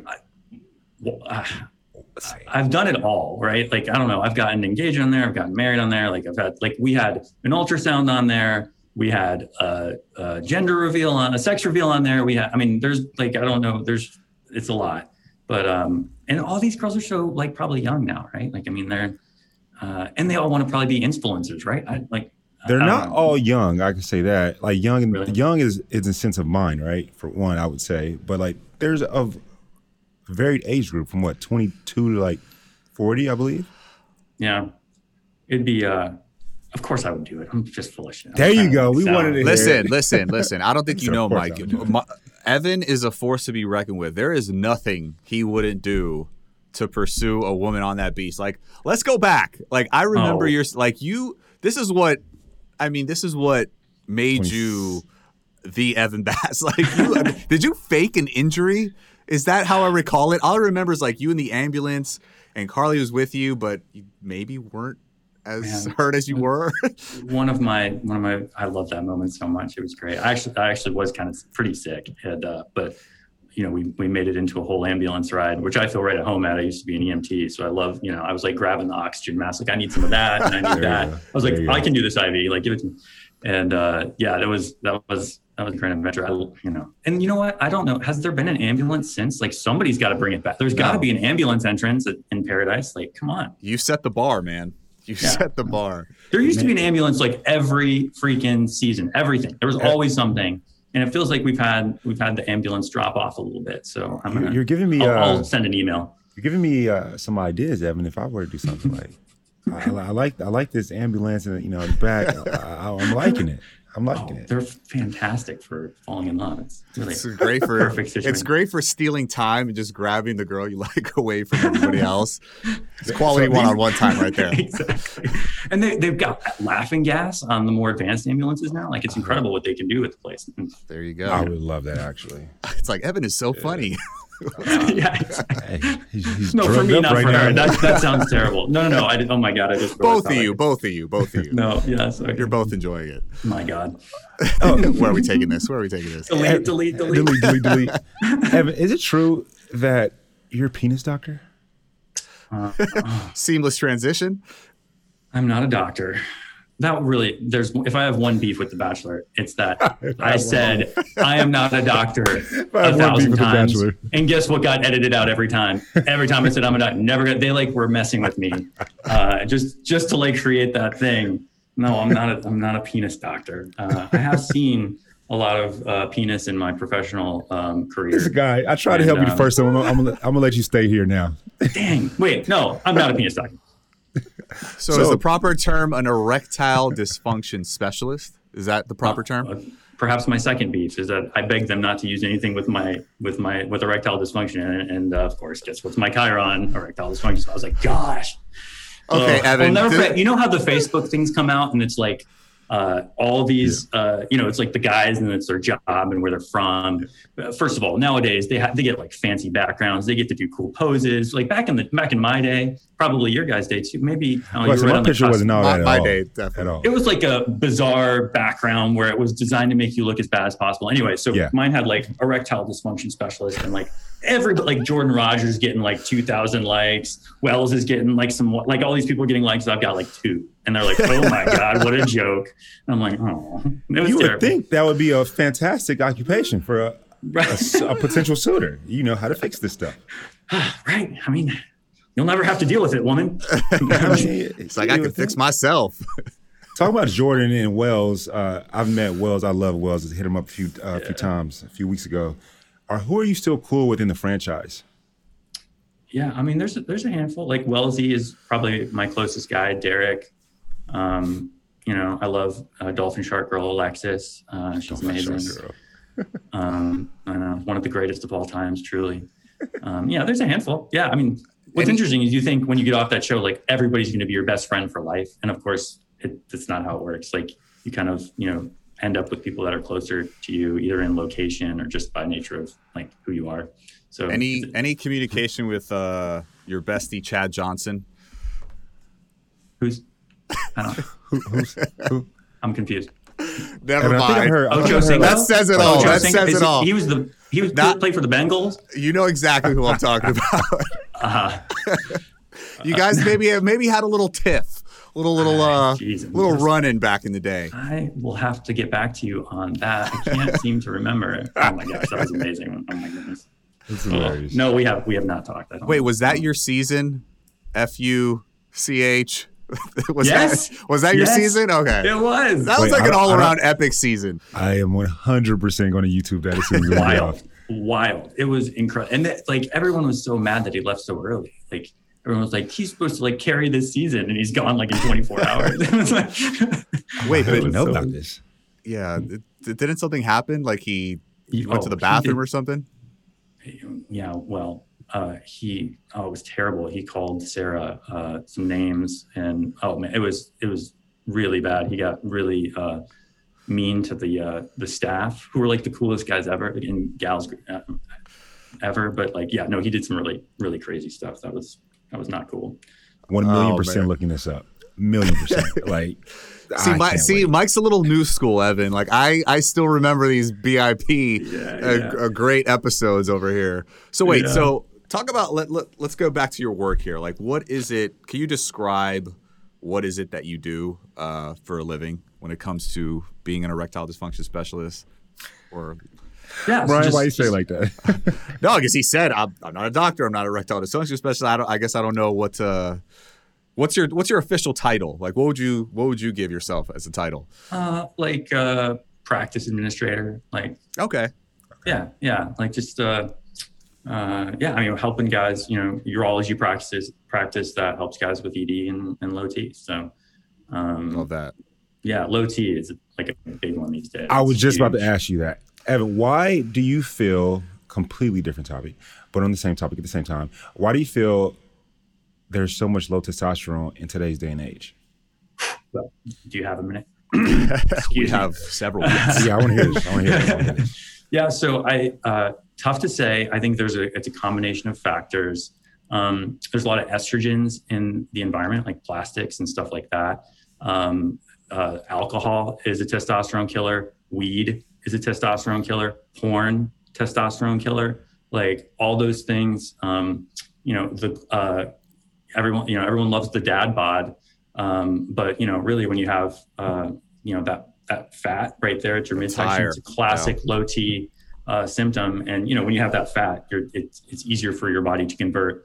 S3: I've done it all, right? Like, I don't know. I've gotten engaged on there. I've gotten married on there. Like we had an ultrasound on there. We had a gender reveal on a sex reveal on there. There's like, I don't know. It's a lot, but, and all these girls are so like probably young now, right? Like, they're, and they all want to probably be influencers, right?
S2: They're not all young. I can say that. Like young is a sense of mind, right? For one, I would say, but like there's a varied age group from 22 to like 40, I believe.
S3: Yeah, it'd be. Of course, I would do it. I'm just full of shit.
S2: There you go. We wanted to
S1: listen. I don't think you know, Mike. Evan is a force to be reckoned with. There is nothing he wouldn't do to pursue a woman on that beach. Like, let's go back. Like, I remember this is what made you the Evan Bass. Like, did you fake an injury? Is that how I recall it? All I remember is like you in the ambulance and Carly was with you, but you maybe weren't as hurt as you were.
S3: one of my, I love that moment so much. It was great. I actually was kind of pretty sick. But we made it into a whole ambulance ride, which I feel right at home at. I used to be an EMT. So I love, I was like grabbing the oxygen mask. Like, I need some of that and I need that. I was like, I can do this IV, like give it to me. And that was a great adventure. And you know what? I don't know. Has there been an ambulance since? Like, somebody's got to bring it back. There's got to be an ambulance entrance in Paradise. Like, come on.
S1: You set the bar, man. You set the bar.
S3: There used to be an ambulance like every freaking season, everything. There was always something. And it feels like we've had the ambulance drop off a little bit. So
S2: you're giving me.
S3: I'll send an email.
S2: You're giving me some ideas, Evan. If I were to do something like, I like this ambulance and the back. I'm liking it. I'm liking it.
S3: They're fantastic for falling in love. It's
S1: great for
S3: perfect situation.
S1: It's great for stealing time and just grabbing the girl you like away from everybody else. It's quality one-on-one time right there.
S3: Exactly. And they've got laughing gas on the more advanced ambulances now. Like, it's incredible what they can do with the place.
S1: There you go.
S2: I would love that, actually.
S1: It's like, Evan is so funny.
S3: Exactly. He's no, for me, not right for her. That sounds terrible. No. Oh my God, I just
S1: both of you.
S3: No, yes, okay.
S1: You're both enjoying it.
S3: My God.
S1: Where are we taking this?
S3: Delete.
S2: Evan, is it true that you're a penis doctor?
S1: Seamless transition.
S3: I'm not a doctor. That really, if I have one beef with The Bachelor, it's that I said I am not a doctor 1,000 times, and guess what got edited out every time? Every time I said I'm a doctor, they were messing with me, just to like create that thing. No, I'm not a penis doctor. I have seen a lot of penis in my professional career.
S2: This guy, I tried to help you the first time. I'm gonna let you stay here now.
S3: Dang, wait, no, I'm not a penis doctor.
S1: So is the proper term an erectile dysfunction specialist? Is that the proper term?
S3: Perhaps my second beef is that I beg them not to use anything with erectile dysfunction, and of course, guess what's my Chiron? Erectile dysfunction. So I was like, gosh.
S1: Okay, Evan.
S3: You know how the Facebook things come out, and it's like all these, it's like the guys and it's their job and where they're from. First of all, nowadays they get like fancy backgrounds. They get to do cool poses. Like back in my day, probably your guys' day too. Maybe
S2: my picture wasn't all that
S1: my day, definitely. At all.
S3: It was like a bizarre background where it was designed to make you look as bad as possible. Anyway, so mine had like erectile dysfunction specialist and like everybody, like Jordan Rogers getting like 2,000 likes. Wells is getting like like all these people are getting likes. I've got like 2. And they're like, oh my God, what a joke. And I'm like, oh.
S2: You would think that would be a fantastic occupation for a potential suitor. You know how to fix this stuff.
S3: Right. I mean, you'll never have to deal with it, woman.
S1: It's like, I can fix myself.
S2: Talk about Jordan and Wells. I've met Wells. I love Wells. I hit him up a few times a few weeks ago. Who are you still cool with in the franchise?
S3: Yeah, I mean, there's a handful. Like Wellesley is probably my closest guy. Derek, I love Dolphin Shark Girl Alexis. She's amazing. I know, one of the greatest of all times, truly. There's a handful. Yeah, I mean, what's interesting is you think when you get off that show, like everybody's going to be your best friend for life, and of course, it's not how it works. Like you kind of end up with people that are closer to you, either in location or just by nature of like who you are. So
S1: any communication with your bestie Chad Johnson?
S3: Who's? I don't know. Who? I'm confused.
S1: Never mind.
S3: Ocho Cinco?
S1: That says it all. That says it all.
S3: He played for the Bengals.
S1: You know exactly who I'm talking about. You guys maybe had a little tiff, little run-in back in the day.
S3: I will have to get back to you on that. I can't seem to remember it. Oh my gosh, that was amazing. Oh my goodness.
S2: That's hilarious.
S3: No, we have not talked.
S1: Wait, was that your season? FUCH. Was that your season? Okay.
S3: It was.
S1: That was an all-around epic season.
S2: I am 100% going to YouTube that as soon as we get off.
S3: Wild. It was incredible. And everyone was so mad that he left so early. Like everyone was like, he's supposed to carry this season and he's gone in 24 hours. It was like,
S2: wait, but I didn't know about this.
S1: Yeah. Didn't something happen? Like he went to the bathroom or something?
S3: Yeah. Well, it was terrible. He called Sarah some names, and it was really bad. He got really mean to the staff, who were like the coolest guys ever and gals ever. But he did some really, really crazy stuff. That was not cool.
S2: 1,000,000% looking this up. 1,000,000%.
S1: See, Mike's a little new school, Evan. Like I still remember these BIP great episodes over here. So wait, so talk about let's go back to your work here. Like, what is it? Can you describe what is it that you do for a living when it comes to being an erectile dysfunction specialist? Or
S2: Brian, why you say it like that?
S1: No, I guess he said I'm not a doctor. I'm not an erectile dysfunction specialist. I guess I don't know what. What's your official title? Like, what would you give yourself as a title?
S3: Practice administrator. Like,
S1: okay.
S3: Yeah. Like just I mean, helping guys. Urology practice that helps guys with ED and low T. So,
S1: love that.
S3: Yeah, low T is like a big one these days.
S2: I was just about to ask you that, Evan. Why do you feel completely different topic, but on the same topic at the same time? Why do you feel there's so much low testosterone in today's day and age?
S3: Well, do you have a minute?
S1: We have several minutes.
S2: Yeah, I want to hear this.
S3: Yeah, so tough to say. I think it's a combination of factors. There's a lot of estrogens in the environment, like plastics and stuff like that. Alcohol is a testosterone killer. Weed is a testosterone killer. Porn, testosterone killer. Like all those things. Everyone loves the dad bod, but really when you have that fat right there at your midsection, it's a classic low T symptom. And when you have that fat, it's easier for your body to convert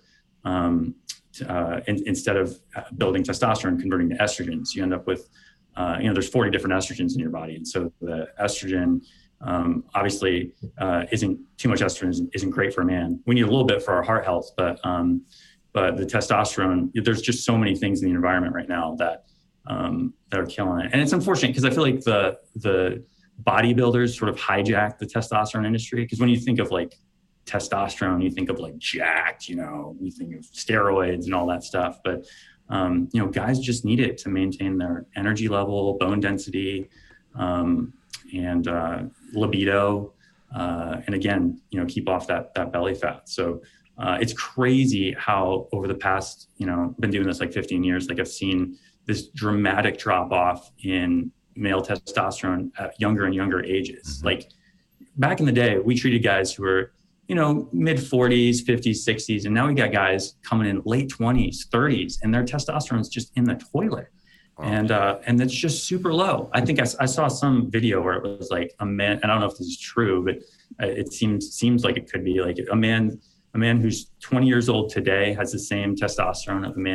S3: instead of building testosterone, converting to estrogens. You end up with there's 40 different estrogens in your body, and so the estrogen obviously isn't too much. Estrogen isn't great for a man. We need a little bit for our heart health, but the testosterone, there's just so many things in the environment right now that are killing it. And it's unfortunate because I feel like the bodybuilders sort of hijack the testosterone industry. Because when you think of like testosterone, you think of like jacked, you think of steroids and all that stuff. But, guys just need it to maintain their energy level, bone density, and libido. And again, keep off that belly fat. So it's crazy how over the past, been doing this like 15 years, like I've seen this dramatic drop off in male testosterone at younger and younger ages. Mm-hmm. Like back in the day, we treated guys who were, mid 40s, 50s, 60s. And now we got guys coming in late 20s, 30s, and their testosterone's just in the toilet. Wow. And it's just super low. I think I saw some video where it was like a man, and I don't know if this is true, but it seems like it could be like a man who's 20 years old today has the same testosterone of a man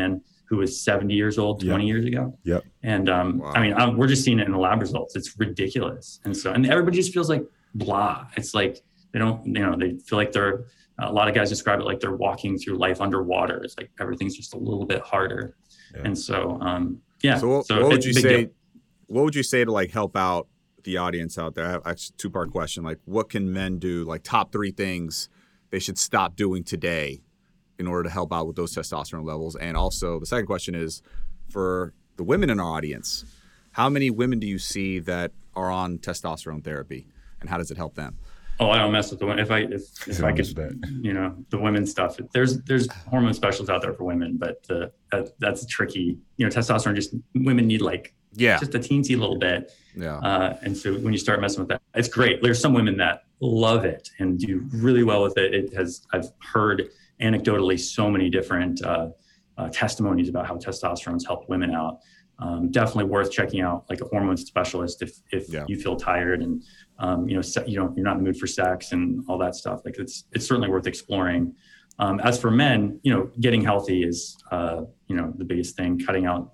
S3: who was 70 years old 20 years ago.
S2: Yep.
S3: And
S1: Wow.
S3: I mean, we're just seeing it in the lab results. It's ridiculous. And everybody just feels like blah. It's like they don't, they feel like a lot of guys describe it like they're walking through life underwater. It's like everything's just a little bit harder. Yeah. And so,
S1: So what would you say? What would you say to like help out the audience out there? I have a 2-part question. Like, what can men do? Like, top 3 things they should stop doing today in order to help out with those testosterone levels. And also the second question is for the women in our audience, how many women do you see that are on testosterone therapy and how does it help them?
S3: Oh, I don't mess with the women. If I could, the women stuff, there's hormone specialists out there for women, but that's tricky. Testosterone women need just a teensy little bit.
S1: Yeah.
S3: And so when you start messing with that, it's great. There's some women that love it and do really well with it. I've heard anecdotally so many different testimonies about how testosterone's helped women out. Definitely worth checking out like a hormone specialist if you feel tired and you're not in the mood for sex and all that stuff. Like it's certainly worth exploring. As for men, getting healthy is the biggest thing. Cutting out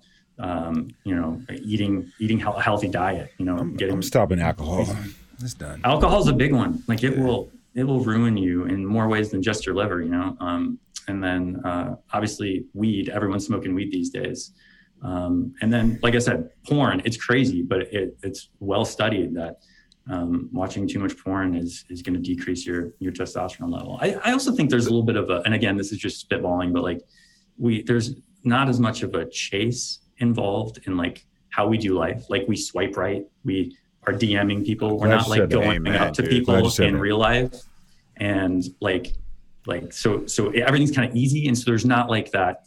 S3: eating a healthy diet.
S2: I'm stopping alcohol. It's done.
S3: Alcohol's a big one. Like it will ruin you in more ways than just your liver. And then obviously weed. Everyone's smoking weed these days. And then, like I said, porn. It's crazy, but it's well studied that watching too much porn is going to decrease your testosterone level. I also think there's a little bit of and again, this is just spitballing, but like there's not as much of a chase involved in like how we do life. Like we swipe right, we are DMing people. We're not like going up to people in real life, and like so everything's kind of easy, and so there's not like that.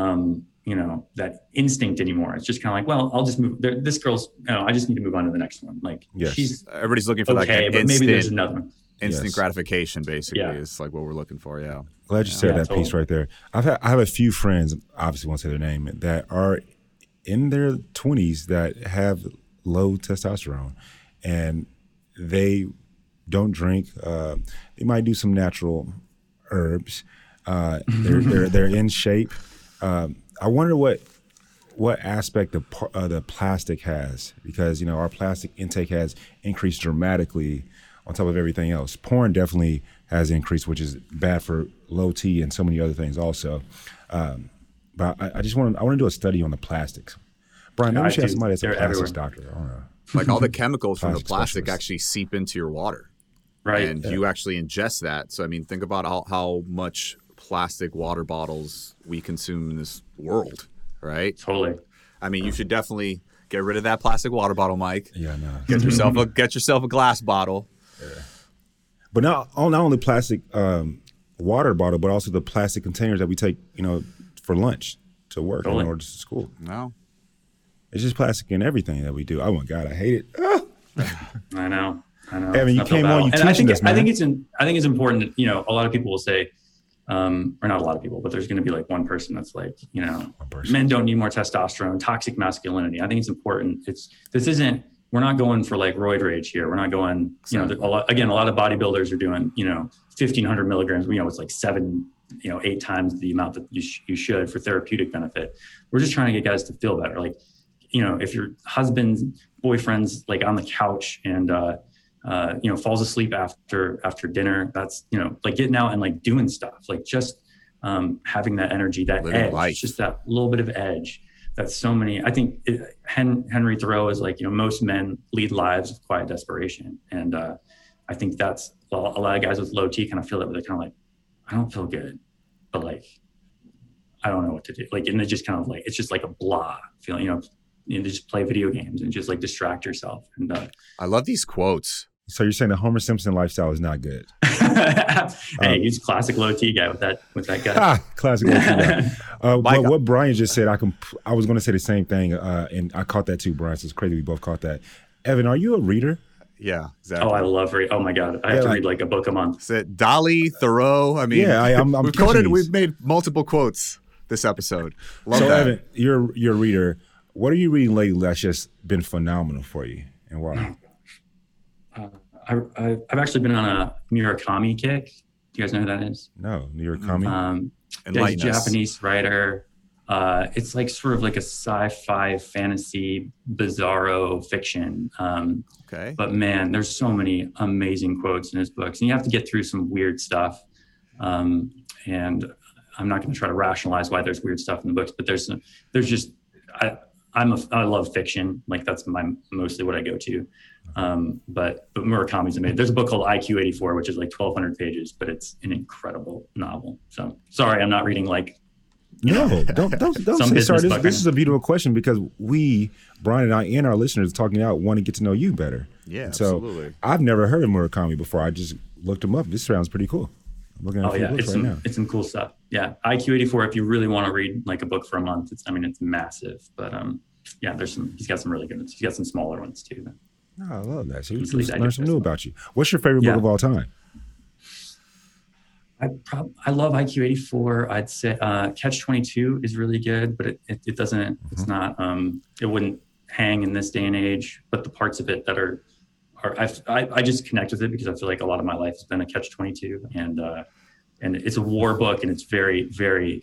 S3: That instinct anymore. It's just kind of like, well, I'll just move. This girl's, I just need to move on to the next one. Like,
S1: everybody's looking for
S3: but maybe there's another one.
S1: Instant gratification, basically, is like what we're looking for. Yeah.
S2: Glad you said that piece right there. I have a few friends, obviously won't say their name, that are in their 20s that have low testosterone, and they don't drink. They might do some natural herbs. They're in shape. I wonder what aspect of the plastic has, because our plastic intake has increased dramatically on top of everything else. Porn definitely has increased, which is bad for low T and so many other things also. But I want to do a study on the plastics. Brian, maybe we should have somebody that's a plastics doctor. I don't know.
S1: Like all the chemicals from the plastic actually seep into your water,
S3: right?
S1: And you actually ingest that. So I mean, think about how much plastic water bottles we consume in this world, right?
S3: Totally.
S1: I mean, you should definitely get rid of that plastic water bottle, Mike.
S2: Yeah, no.
S1: Get yourself a glass bottle.
S2: Yeah. But not only plastic water bottle, but also the plastic containers that we take, for lunch to work or to school.
S1: No.
S2: It's just plastic in everything that we do. Oh my God, I hate it.
S3: I know.
S2: Evan, you came on, you teaching us, man.
S3: I think it's important. A lot of people will say, or not a lot of people, but there's going to be like one person that's like, men don't need more testosterone, toxic masculinity. I think it's important. We're not going for like roid rage here. We're not going, a lot of bodybuilders are doing, 1,500 milligrams, it's like 8 times the amount that you should for therapeutic benefit. We're just trying to get guys to feel better. Like, if your husband's boyfriend's like on the couch and, falls asleep after dinner, that's, like getting out and like doing stuff, like just having that energy, that living edge, life. Just that little bit of edge. That's so many. I think Henry Thoreau is like, most men lead lives of quiet desperation. And I think that's, a lot of guys with low T kind of feel that, but they're kind of like, I don't feel good, but like, I don't know what to do. Like, and it's just kind of like, it's just like a blah feeling, just play video games and just like distract yourself. And
S1: I love these quotes.
S2: So you're saying the Homer Simpson lifestyle is not good?
S3: Hey, he's a classic low T guy with that guy.
S2: Classic low T guy. What Brian just said, I was going to say the same thing, and I caught that too, Brian. So it's crazy we both caught that. Evan, are you a reader?
S1: Yeah, exactly.
S3: Oh, I love reading. Oh my God, I have to read like a book a month.
S1: Dolly, Thoreau. I mean,
S2: I'm
S1: we've made multiple quotes this episode. Love
S2: that.
S1: Evan,
S2: you're a reader. What are you reading lately that's just been phenomenal for you, and why?
S3: I've actually been on a Murakami kick. Do you guys know who that is?
S2: No, Murakami.
S3: He's a Japanese writer. It's like sort of like a sci-fi fantasy bizarro fiction.
S1: Okay.
S3: But man, there's so many amazing quotes in his books, and you have to get through some weird stuff. And I'm not going to try to rationalize why there's weird stuff in the books, but there's just I love fiction. Like that's mostly what I go to. But Murakami's amazing. There's a book called IQ 84, which is like 1,200 pages, but it's an incredible novel. So sorry, I'm not reading like.
S2: No, don't say sorry. This is a beautiful question because Brian and I and our listeners talking out want to get to know you better.
S1: Yeah,
S2: absolutely. I've never heard of Murakami before. I just looked him up. This sounds pretty cool. I'm looking at books right now.
S3: It's some cool stuff. Yeah, IQ 84. If you really want to read like a book for a month, it's massive. But yeah, he's got some really good ones. He's got some smaller ones too.
S2: Oh, I love that. So you learn something new about you. What's your favorite book of all time?
S3: I love IQ 84. I'd say Catch 22 is really good, but it doesn't. It's not. It wouldn't hang in this day and age. But the parts of it that are I just connect with it because I feel like a lot of my life has been a Catch 22, and it's a war book, and it's very very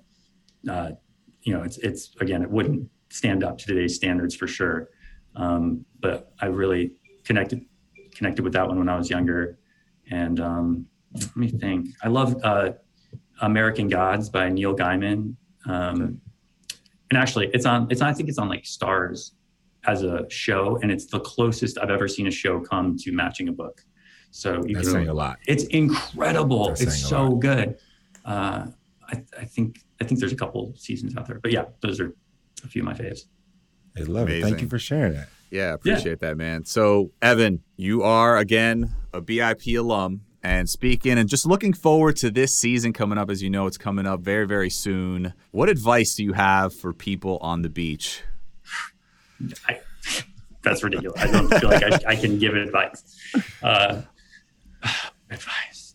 S3: it's again, it wouldn't stand up to today's standards for sure. But I really connected with that one when I was younger, and let me think. I love American Gods by Neil Gaiman. And actually I think it's on like Stars as a show, and it's the closest I've ever seen a show come to matching a book. So
S2: that's saying a lot.
S3: It's incredible. It's so good. I think there's a couple seasons out there, but yeah, those are a few of my faves.
S2: I love it. Thank you for sharing that.
S1: Yeah, appreciate that, man. So Evan, you are again a BIP alum. And speaking and just looking forward to this season coming up, as you know, it's coming up very, very soon. What advice do you have for people on the beach?
S3: That's ridiculous. I don't feel like I can give advice. Advice.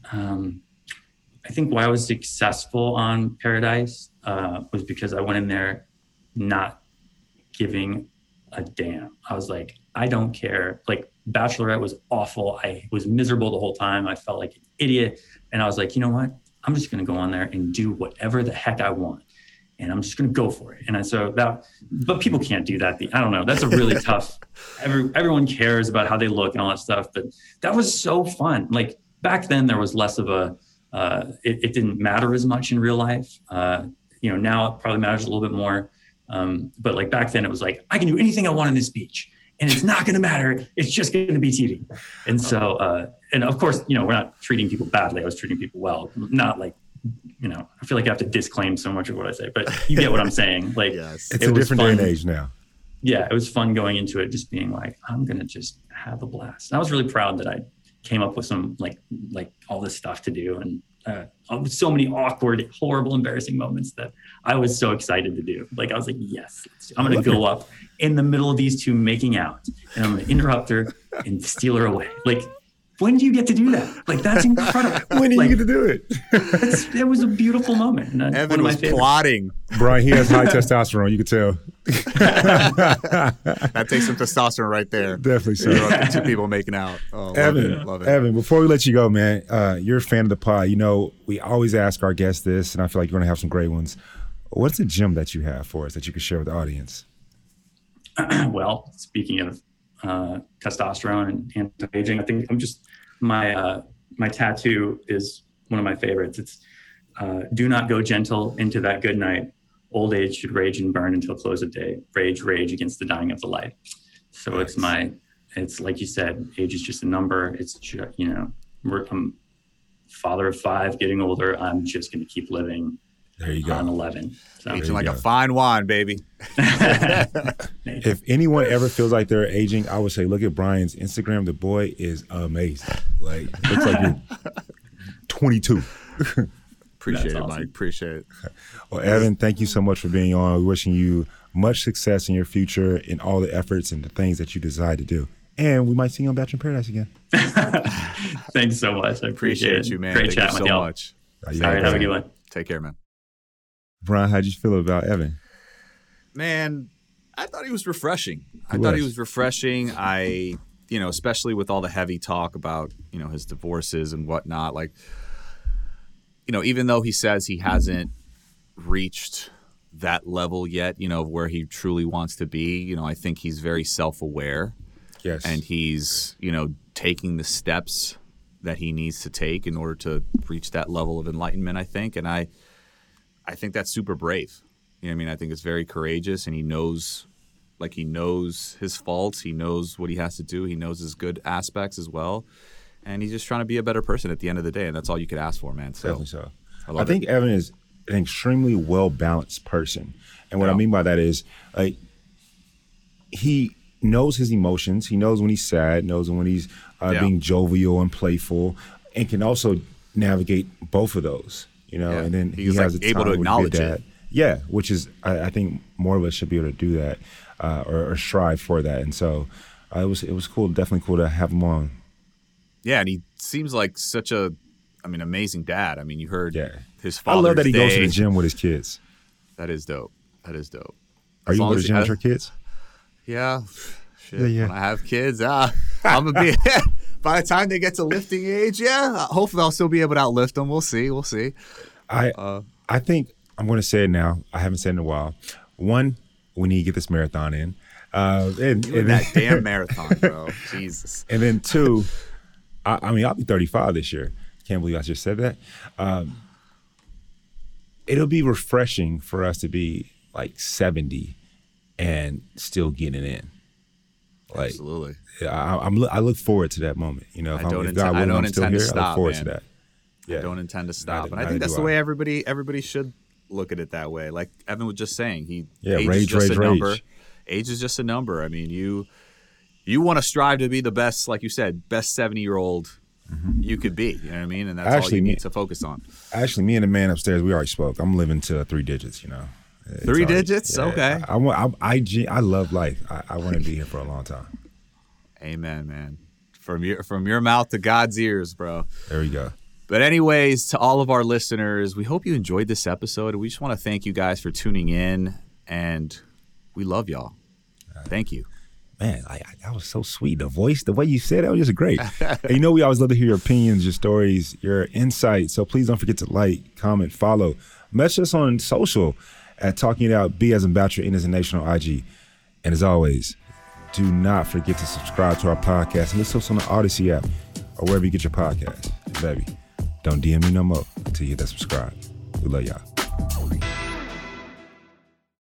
S3: I think why I was successful on Paradise was because I went in there not giving a damn. I was like, I don't care. Like, Bachelorette was awful. I was miserable the whole time. I felt like an idiot. And I was like, you know what? I'm just going to go on there and do whatever the heck I want. And I'm just going to go for it. And but people can't do that. I don't know. That's a really tough, everyone cares about how they look and all that stuff. But that was so fun. Like back then there was less of it didn't matter as much in real life. Now it probably matters a little bit more. But like back then it was like, I can do anything I want on this beach. And it's not going to matter. It's just going to be TV. And so, and of course, we're not treating people badly. I was treating people well. Not like, I feel like I have to disclaim so much of what I say, but you get what I'm saying. Like,
S2: yes. It's a different day and age now.
S3: Yeah, it was fun going into it, just being like, I'm going to just have a blast. And I was really proud that I came up with some like all this stuff to do. And so many awkward, horrible, embarrassing moments that I was so excited to do. Like, I was like, yes, I'm going to go up in the middle of these two making out, and I'm going to interrupt her and steal her away. Like, when do you get to do that? Like, that's incredible.
S2: When do you get to do it?
S3: It was a beautiful moment. And
S1: Evan was plotting.
S2: Brian, he has high testosterone. You can tell.
S1: That takes some testosterone right there.
S2: Definitely so.
S1: Two people making out. Oh, love it.
S2: Evan, before we let you go, man, you're a fan of the pod. We always ask our guests this, and I feel like you're going to have some great ones. What's a gem that you have for us that you can share with the audience?
S3: Well, speaking of testosterone and anti-aging, I think my tattoo is one of my favorites. It's do not go gentle into that good night. Old age should rage and burn until close of day. Rage against the dying of the light. So nice. It's like you said, age is just a number. It's just, I'm father of 5, getting older. I'm just going to keep living.
S2: There you go.
S3: On 11. So.
S1: Aging like a fine wine, baby.
S2: If anyone ever feels like they're aging, I would say, look at Brian's Instagram. The boy is amazing. Like, looks like you're 22.
S1: Appreciate it, Mike. Appreciate it.
S2: Well, Evan, thank you so much for being on. We're wishing you much success in your future in all the efforts and the things that you decide to do. And we might see you on Bachelor in Paradise again.
S3: Thanks so much. I appreciate
S1: you, man.
S3: Great chatting with y'all.
S1: Much.
S3: All right, have a good one.
S1: Take care, man.
S2: Brian, how'd you feel about Evan?
S1: Man, I thought he was refreshing. I thought he was refreshing. Especially with all the heavy talk about, his divorces and whatnot. Like, even though he says he hasn't reached that level yet, you know, where he truly wants to be. You know, I think he's very self-aware.
S2: Yes.
S1: And he's, you know, taking the steps that he needs to take in order to reach that level of enlightenment, I think. And I think that's super brave. You know what I mean? I think it's very courageous, and he knows his faults. He knows what he has to do. He knows his good aspects as well. And he's just trying to be a better person at the end of the day. And that's all you could ask for, man. So,
S2: definitely so. I think Evan is an extremely well-balanced person. And what I mean by that is, like, he knows his emotions. He knows when he's sad, knows when he's being jovial and playful, and can also navigate both of those, you know, and then he has able to acknowledge it. Yeah, which is, I think more of us should be able to do that or strive for that. And so it was cool, definitely cool to have him on.
S1: Yeah, and he seems like such a, amazing dad. I mean, you heard his Father's
S2: I love that he
S1: Day.
S2: goes to the gym with his kids.
S1: That is dope. Are you
S2: going to the gym with your kids?
S1: Yeah. Shit. When I have kids, I'm going to be, by the time they get to lifting age, hopefully I'll still be able to outlift them. We'll see.
S2: I think I'm going to say it now. I haven't said it in a while. One, we need to get this marathon in.
S1: And that damn marathon, bro. Jesus.
S2: And then two, I'll be 35 this year. Can't believe I just said that. It'll be refreshing for us to be like 70 and still getting in. Like,
S1: absolutely.
S2: I look forward to that moment. You know,
S1: I don't intend to stop. I look forward to that. Yeah. I don't intend to stop, and I think that's the way everybody should look at it that way. Like Evan was just saying, age is just a number. Age is just a number. I mean, you want to strive to be the best, like you said, best 70-year-old you could be. You know what I mean? And that's all you need to focus on.
S2: Actually, me and the man upstairs, we already spoke. I'm living to 3 digits. You know,
S1: 3 digits. Yeah. Okay.
S2: I love life. I want to be here for a long time.
S1: Amen, man. From your mouth to God's ears, bro.
S2: There we go.
S1: But anyways, to all of our listeners, we hope you enjoyed this episode. We just want to thank you guys for tuning in, and we love y'all. Thank you.
S2: Man, that was so sweet. The voice, the way you said it was just great. And you know, we always love to hear your opinions, your stories, your insights. So please don't forget to like, comment, follow. Message us on social at Talking It Out, B as in Bachelor, N as in Nation on IG. And as always, do not forget to subscribe to our podcast and listen to us on the Odyssey app or wherever you get your podcast. Baby, don't DM me no more until you hit that subscribe. We love y'all.